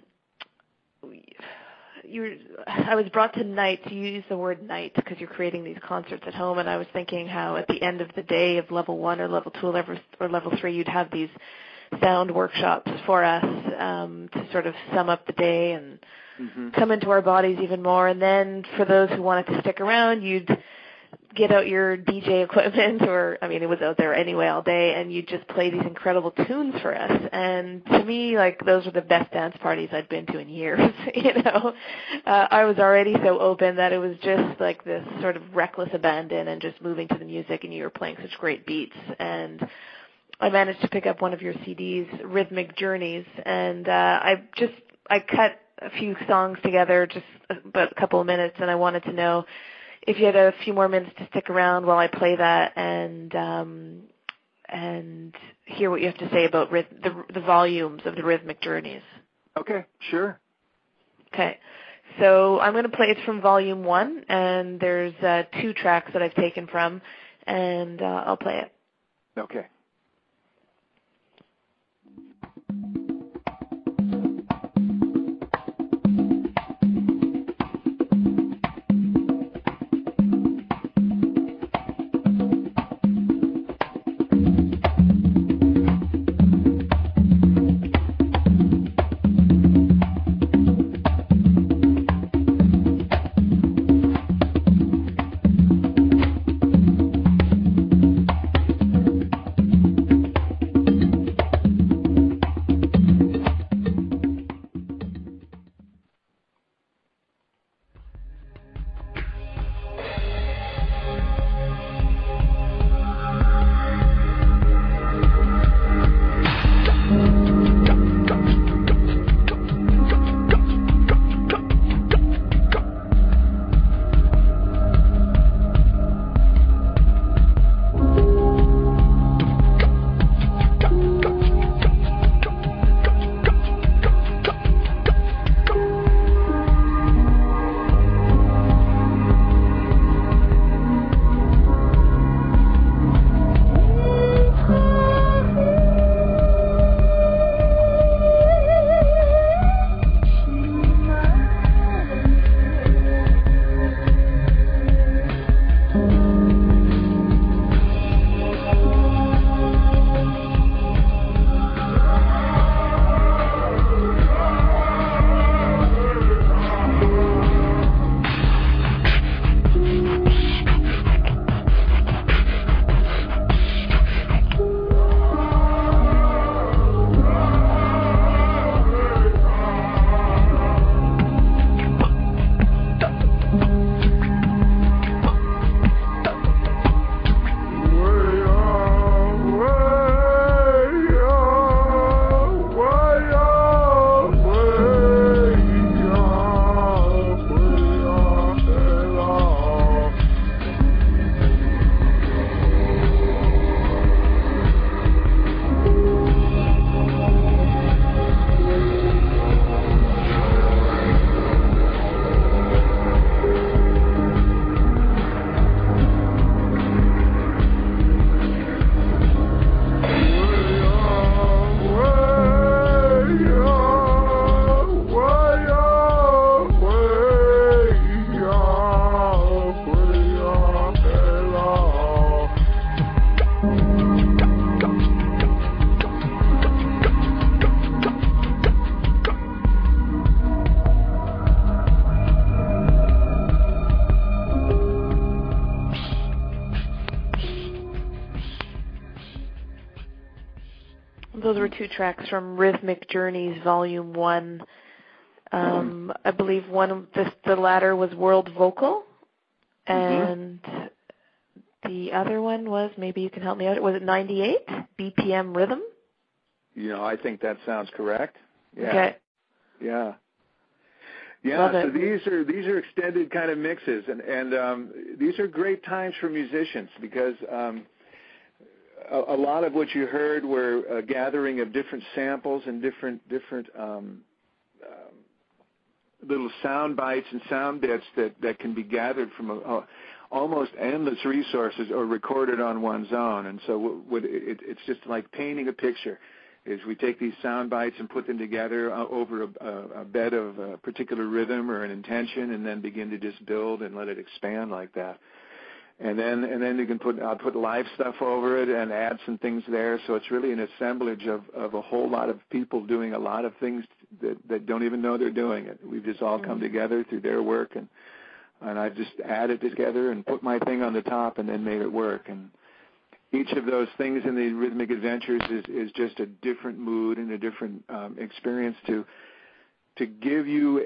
you, I was brought to night. You use the word night because you're creating these concerts at home, and I was thinking how at the end of the day of level one or level two or level, or level three, you'd have these sound workshops for us um, to sort of sum up the day and mm-hmm. come into our bodies even more. And then for those who wanted to stick around, you'd get out your D J equipment, or, I mean, it was out there anyway all day, and you'd just play these incredible tunes for us. And to me, like, those were the best dance parties I'd been to in years, you know. Uh, I was already so open that it was just like this sort of reckless abandon and just moving to the music, and you were playing such great beats. And I managed to pick up one of your C Ds, Rhythmic Journeys, and uh, I just, I cut a few songs together, just about a couple of minutes, and I wanted to know if you had a few more minutes to stick around while I play that and um, and hear what you have to say about ryth- the, the volumes of the Rhythmic Journeys. Okay, sure. Okay, so I'm going to play it from volume one, and there's uh, two tracks that I've taken from, and uh, I'll play it. Okay. two tracks from Rhythmic Journeys, Volume One. Um, I believe one of this, the latter was World Vocal, and mm-hmm. the other one was, maybe you can help me out, was it ninety-eight B P M Rhythm? You know, I think that sounds correct. Yeah. Okay. Yeah. Yeah, so these are these are extended kind of mixes, and and um, these are great times for musicians because um, a, a lot of what you heard were a gathering of different samples and different different um, um, little sound bites and sound bits that, that can be gathered from a, a, almost endless resources or recorded on one's own, and so what, what it, it's just like painting a picture. Is we take these sound bites and put them together uh, over a, a, a bed of a particular rhythm or an intention, and then begin to just build and let it expand like that. And then and then you can put I'll put live stuff over it and add some things there. So it's really an assemblage of, of a whole lot of people doing a lot of things that, that don't even know they're doing it. We've just all come together through their work, and and I've just added together and put my thing on the top and then made it work. And each of those things in the Rhythmic Adventures is, is just a different mood and a different um, experience to to give you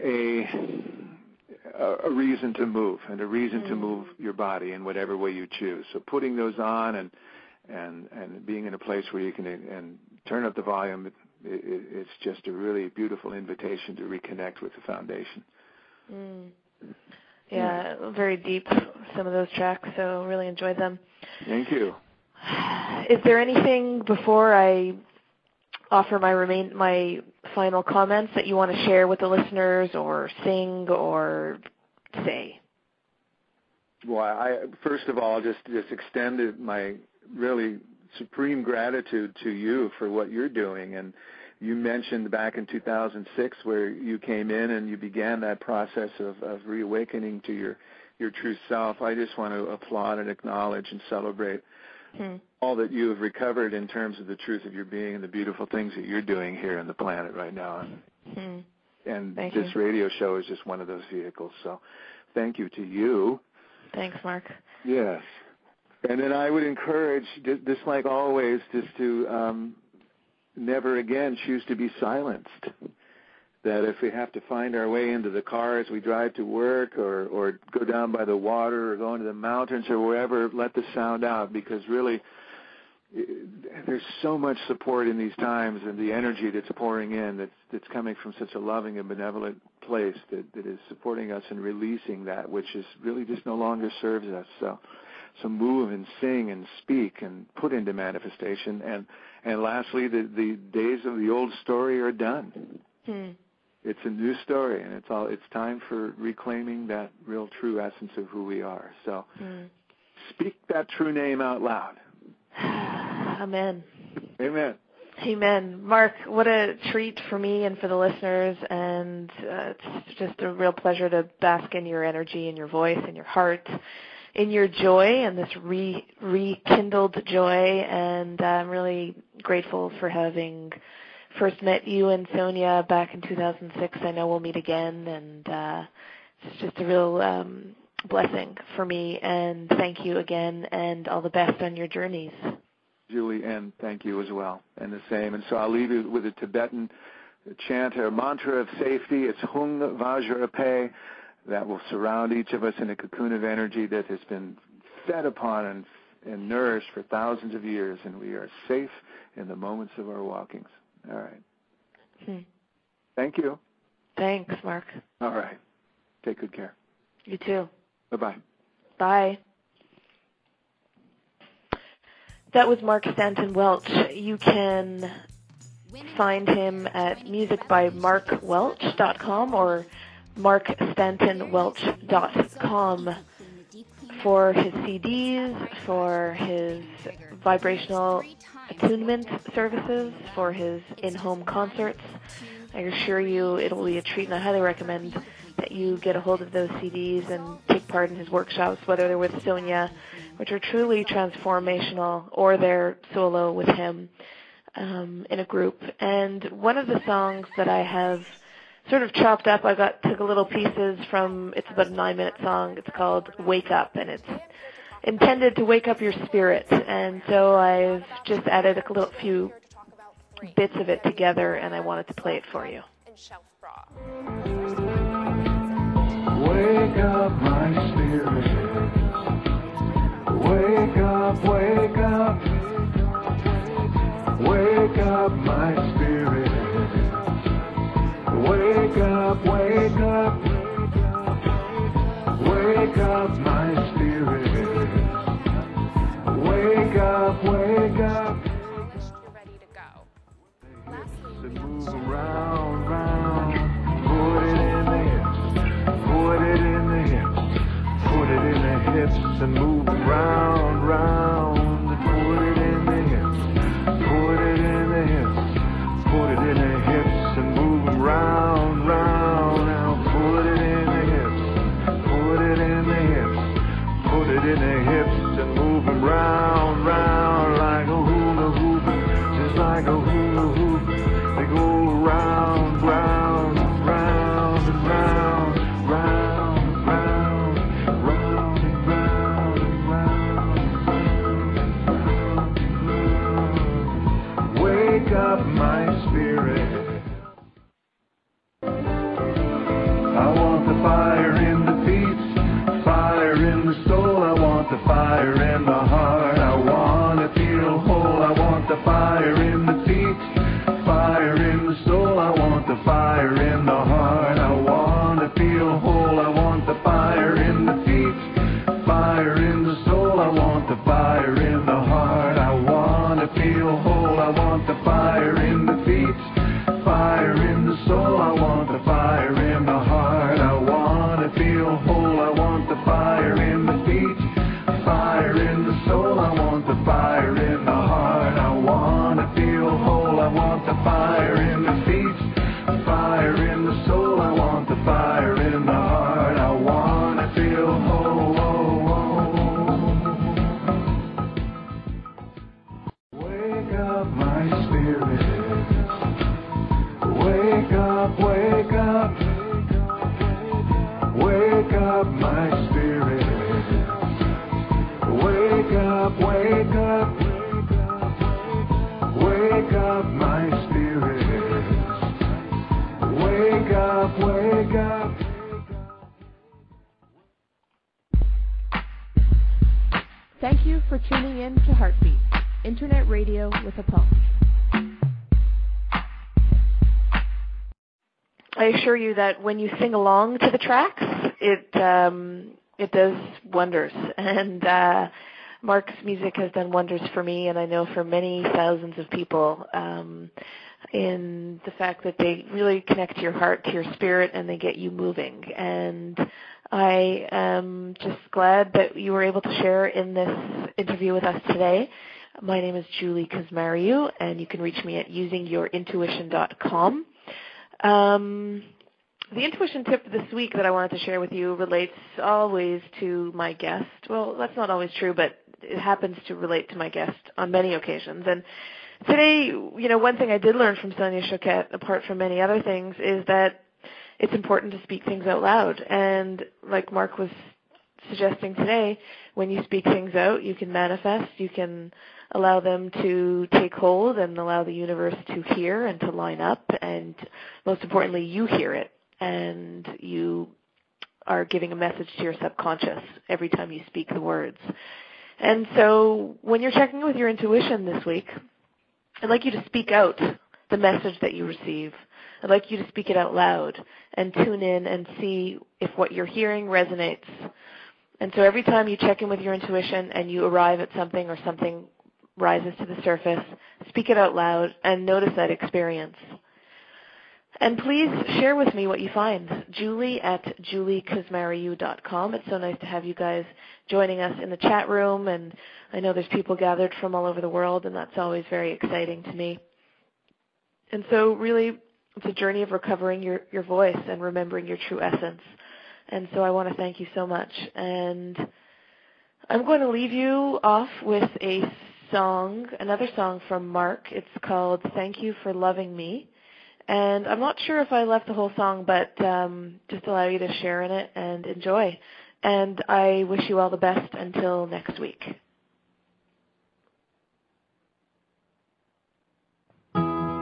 a a reason to move and a reason mm. to move your body in whatever way you choose. So putting those on and and and being in a place where you can and turn up the volume, it, it, it's just a really beautiful invitation to reconnect with the foundation. Mm. Yeah, yeah, very deep, some of those tracks, so really enjoyed them. Thank you. Is there anything before I offer my remain my final comments that you want to share with the listeners, or sing, or say? Well, I first of all just just extended my really supreme gratitude to you for what you're doing. And you mentioned back in two thousand six where you came in and you began that process of, of reawakening to your your true self. I just want to applaud and acknowledge and celebrate Hmm. all that you have recovered in terms of the truth of your being and the beautiful things that you're doing here on the planet right now. And, hmm. and this you. radio show is just one of those vehicles. So thank you to you. Thanks, Mark. Yes. And then I would encourage, just like always, just to um, never again choose to be silenced. That if we have to find our way into the car as we drive to work, or, or go down by the water, or go into the mountains, or wherever, let the sound out, because really there's so much support in these times, and the energy that's pouring in that's, that's coming from such a loving and benevolent place that, that is supporting us and releasing that which is really just no longer serves us. So, so move and sing and speak and put into manifestation. And, and lastly, the, the days of the old story are done. Hmm. It's a new story, and it's all. It's time for reclaiming that real, true essence of who we are. So, mm. speak that true name out loud. Amen. Amen. Amen. Mark, what a treat for me and for the listeners, and uh, it's just a real pleasure to bask in your energy and your voice and your heart, in your joy and this re rekindled joy. And uh, I'm really grateful for having first met you and Sonia back in two thousand six. I know we'll meet again, and uh, it's just a real um, blessing for me. And thank you again, and all the best on your journeys. Julie, and thank you as well, and the same. And so I'll leave you with a Tibetan chant, a mantra of safety. It's Hung Vajrape, that will surround each of us in a cocoon of energy that has been fed upon and, and nourished for thousands of years, and we are safe in the moments of our walkings. All right. Hmm. Thank you. Thanks, Mark. All right. Take good care. You too. Bye-bye. Bye. That was Mark Stanton Welch. You can find him at music by mark welch dot com or mark stanton welch dot com for his C Ds, for his vibrational attunement services, for his in-home concerts. I assure you it will be a treat, and I highly recommend that you get a hold of those C Ds and take part in his workshops, whether they're with Sonia, which are truly transformational, or they're solo with him um, in a group. And one of the songs that I have sort of chopped up, I got took a little pieces from, it's about a nine-minute song. It's called Wake Up, and it's intended to wake up your spirit. And so I've just added a little few bits of it together, and I wanted to play it for you. Wake up, my spirit. Wake up, wake up. Wake up, my spirit. Wake up, wake up. Wake up, my spirit. Wake up, wake up. You're ready to go. And move around, round. Put it in the hips. Put it in the hips. Put it in the hips and move around, round. Put it in the hips. Put it in the hips. Put it in the hips and move around, round. Now put it in the hips. Put it in the hips. Put it in the hips and move around, round like a hula hoop. Just like a hula hoop. They go round, round, round and round, round, round, round and round and round. Wake up, my spirit. I want the fire in the feet, fire in the soul. I want the fire in the heart. I want to feel whole. I want the fire in the feet, fire in the soul. I want the fire in the heart. I want to feel whole. I want the fire in the feet, fire in the soul. I want the fire in the heart. I want to feel whole. I want the fire in the feet, fire in the soul. I want the fire in the heart. I want to feel whole. I want the fire in the feet, fire in the soul. I want the fire in the heart. I want to feel whole. I want the fire in the feet, fire in the soul. I want the fire in the heart. I want to feel whole. Wake up, my spirit. Wake up, wake up. Wake up, my spirit. Wake up, wake up. Wake up, my spirit. Wake up, wake up. Thank you for tuning in to Heartbeat, Internet radio with a pulse. I assure you that when you sing along to the tracks, it um, it does wonders. And uh, Mark's music has done wonders for me, and I know for many thousands of people, um, in the fact that they really connect to your heart, to your spirit, and they get you moving. And I am just glad that you were able to share in this interview with us today. My name is Julie Kuzmariu, and you can reach me at using your intuition dot com. Um, the intuition tip this week that I wanted to share with you relates always to my guest. Well, that's not always true, but it happens to relate to my guest on many occasions. And today, you know, one thing I did learn from Sonia Choquette, apart from many other things, is that it's important to speak things out loud. And like Mark was suggesting today, when you speak things out, you can manifest, you can allow them to take hold and allow the universe to hear and to line up, and most importantly, you hear it, and you are giving a message to your subconscious every time you speak the words. And so when you're checking with your intuition this week, I'd like you to speak out the message that you receive. I'd like you to speak it out loud and tune in and see if what you're hearing resonates. And so every time you check in with your intuition and you arrive at something or something rises to the surface, speak it out loud and notice that experience. And please share with me what you find. Julie at julie kuzmariu dot com. It's so nice to have you guys joining us in the chat room, and I know there's people gathered from all over the world, and that's always very exciting to me. And so really, it's a journey of recovering your, your voice and remembering your true essence. And so I want to thank you so much. And I'm going to leave you off with a song, another song from Mark. It's called Thank You for Loving Me. And I'm not sure if I left the whole song, but um, just allow you to share in it and enjoy. And I wish you all the best until next week.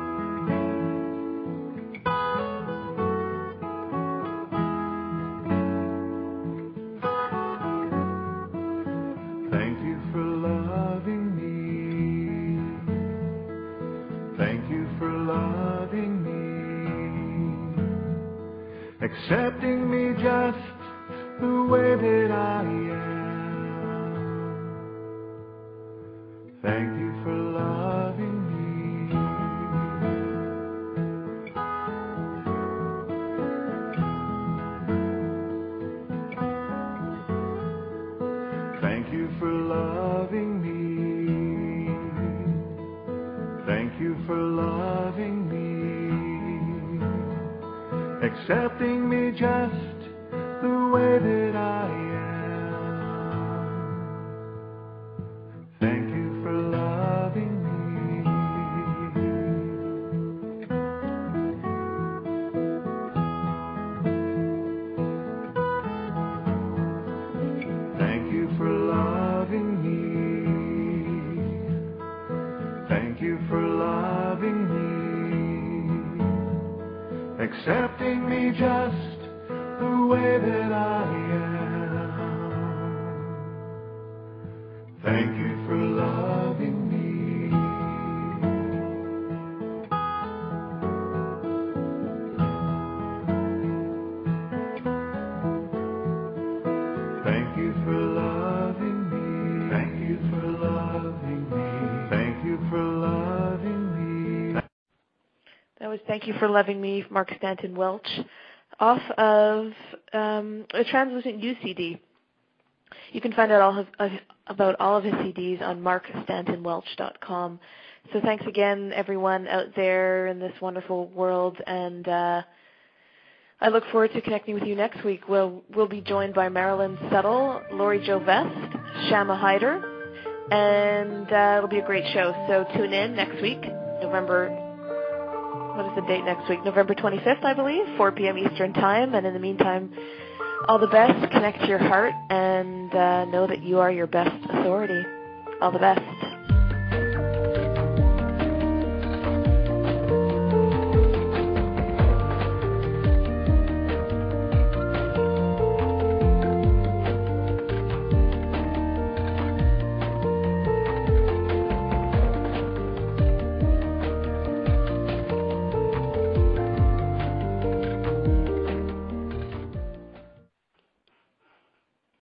accepting me just the way that I am. Thank you for loving me. Thank you for loving me. Thank you for loving me. Accepting me just the way that I am. Thank you for loving me. Thank you for loving me. Thank you for loving me. Accepting me just the way that I am. Thank you for loving me. Thank you for loving me. Thank you for loving me. Thank you for loving me. That was Thank You for Loving Me, Mark Stanton Welch, off of um, a Translucent You C D. You can find out all of, of, about all of his C Ds on mark stanton welch dot com. So thanks again, everyone out there in this wonderful world, and uh, I look forward to connecting with you next week. We'll, we'll be joined by Marilyn Settle, Lori Jo Vest, Shama Hyder, and uh, it'll be a great show. So tune in next week, November, what is the date next week? November twenty-fifth, I believe, four p.m. Eastern Time. And in the meantime, all the best. Connect to your heart and uh, know that you are your best authority. All the best.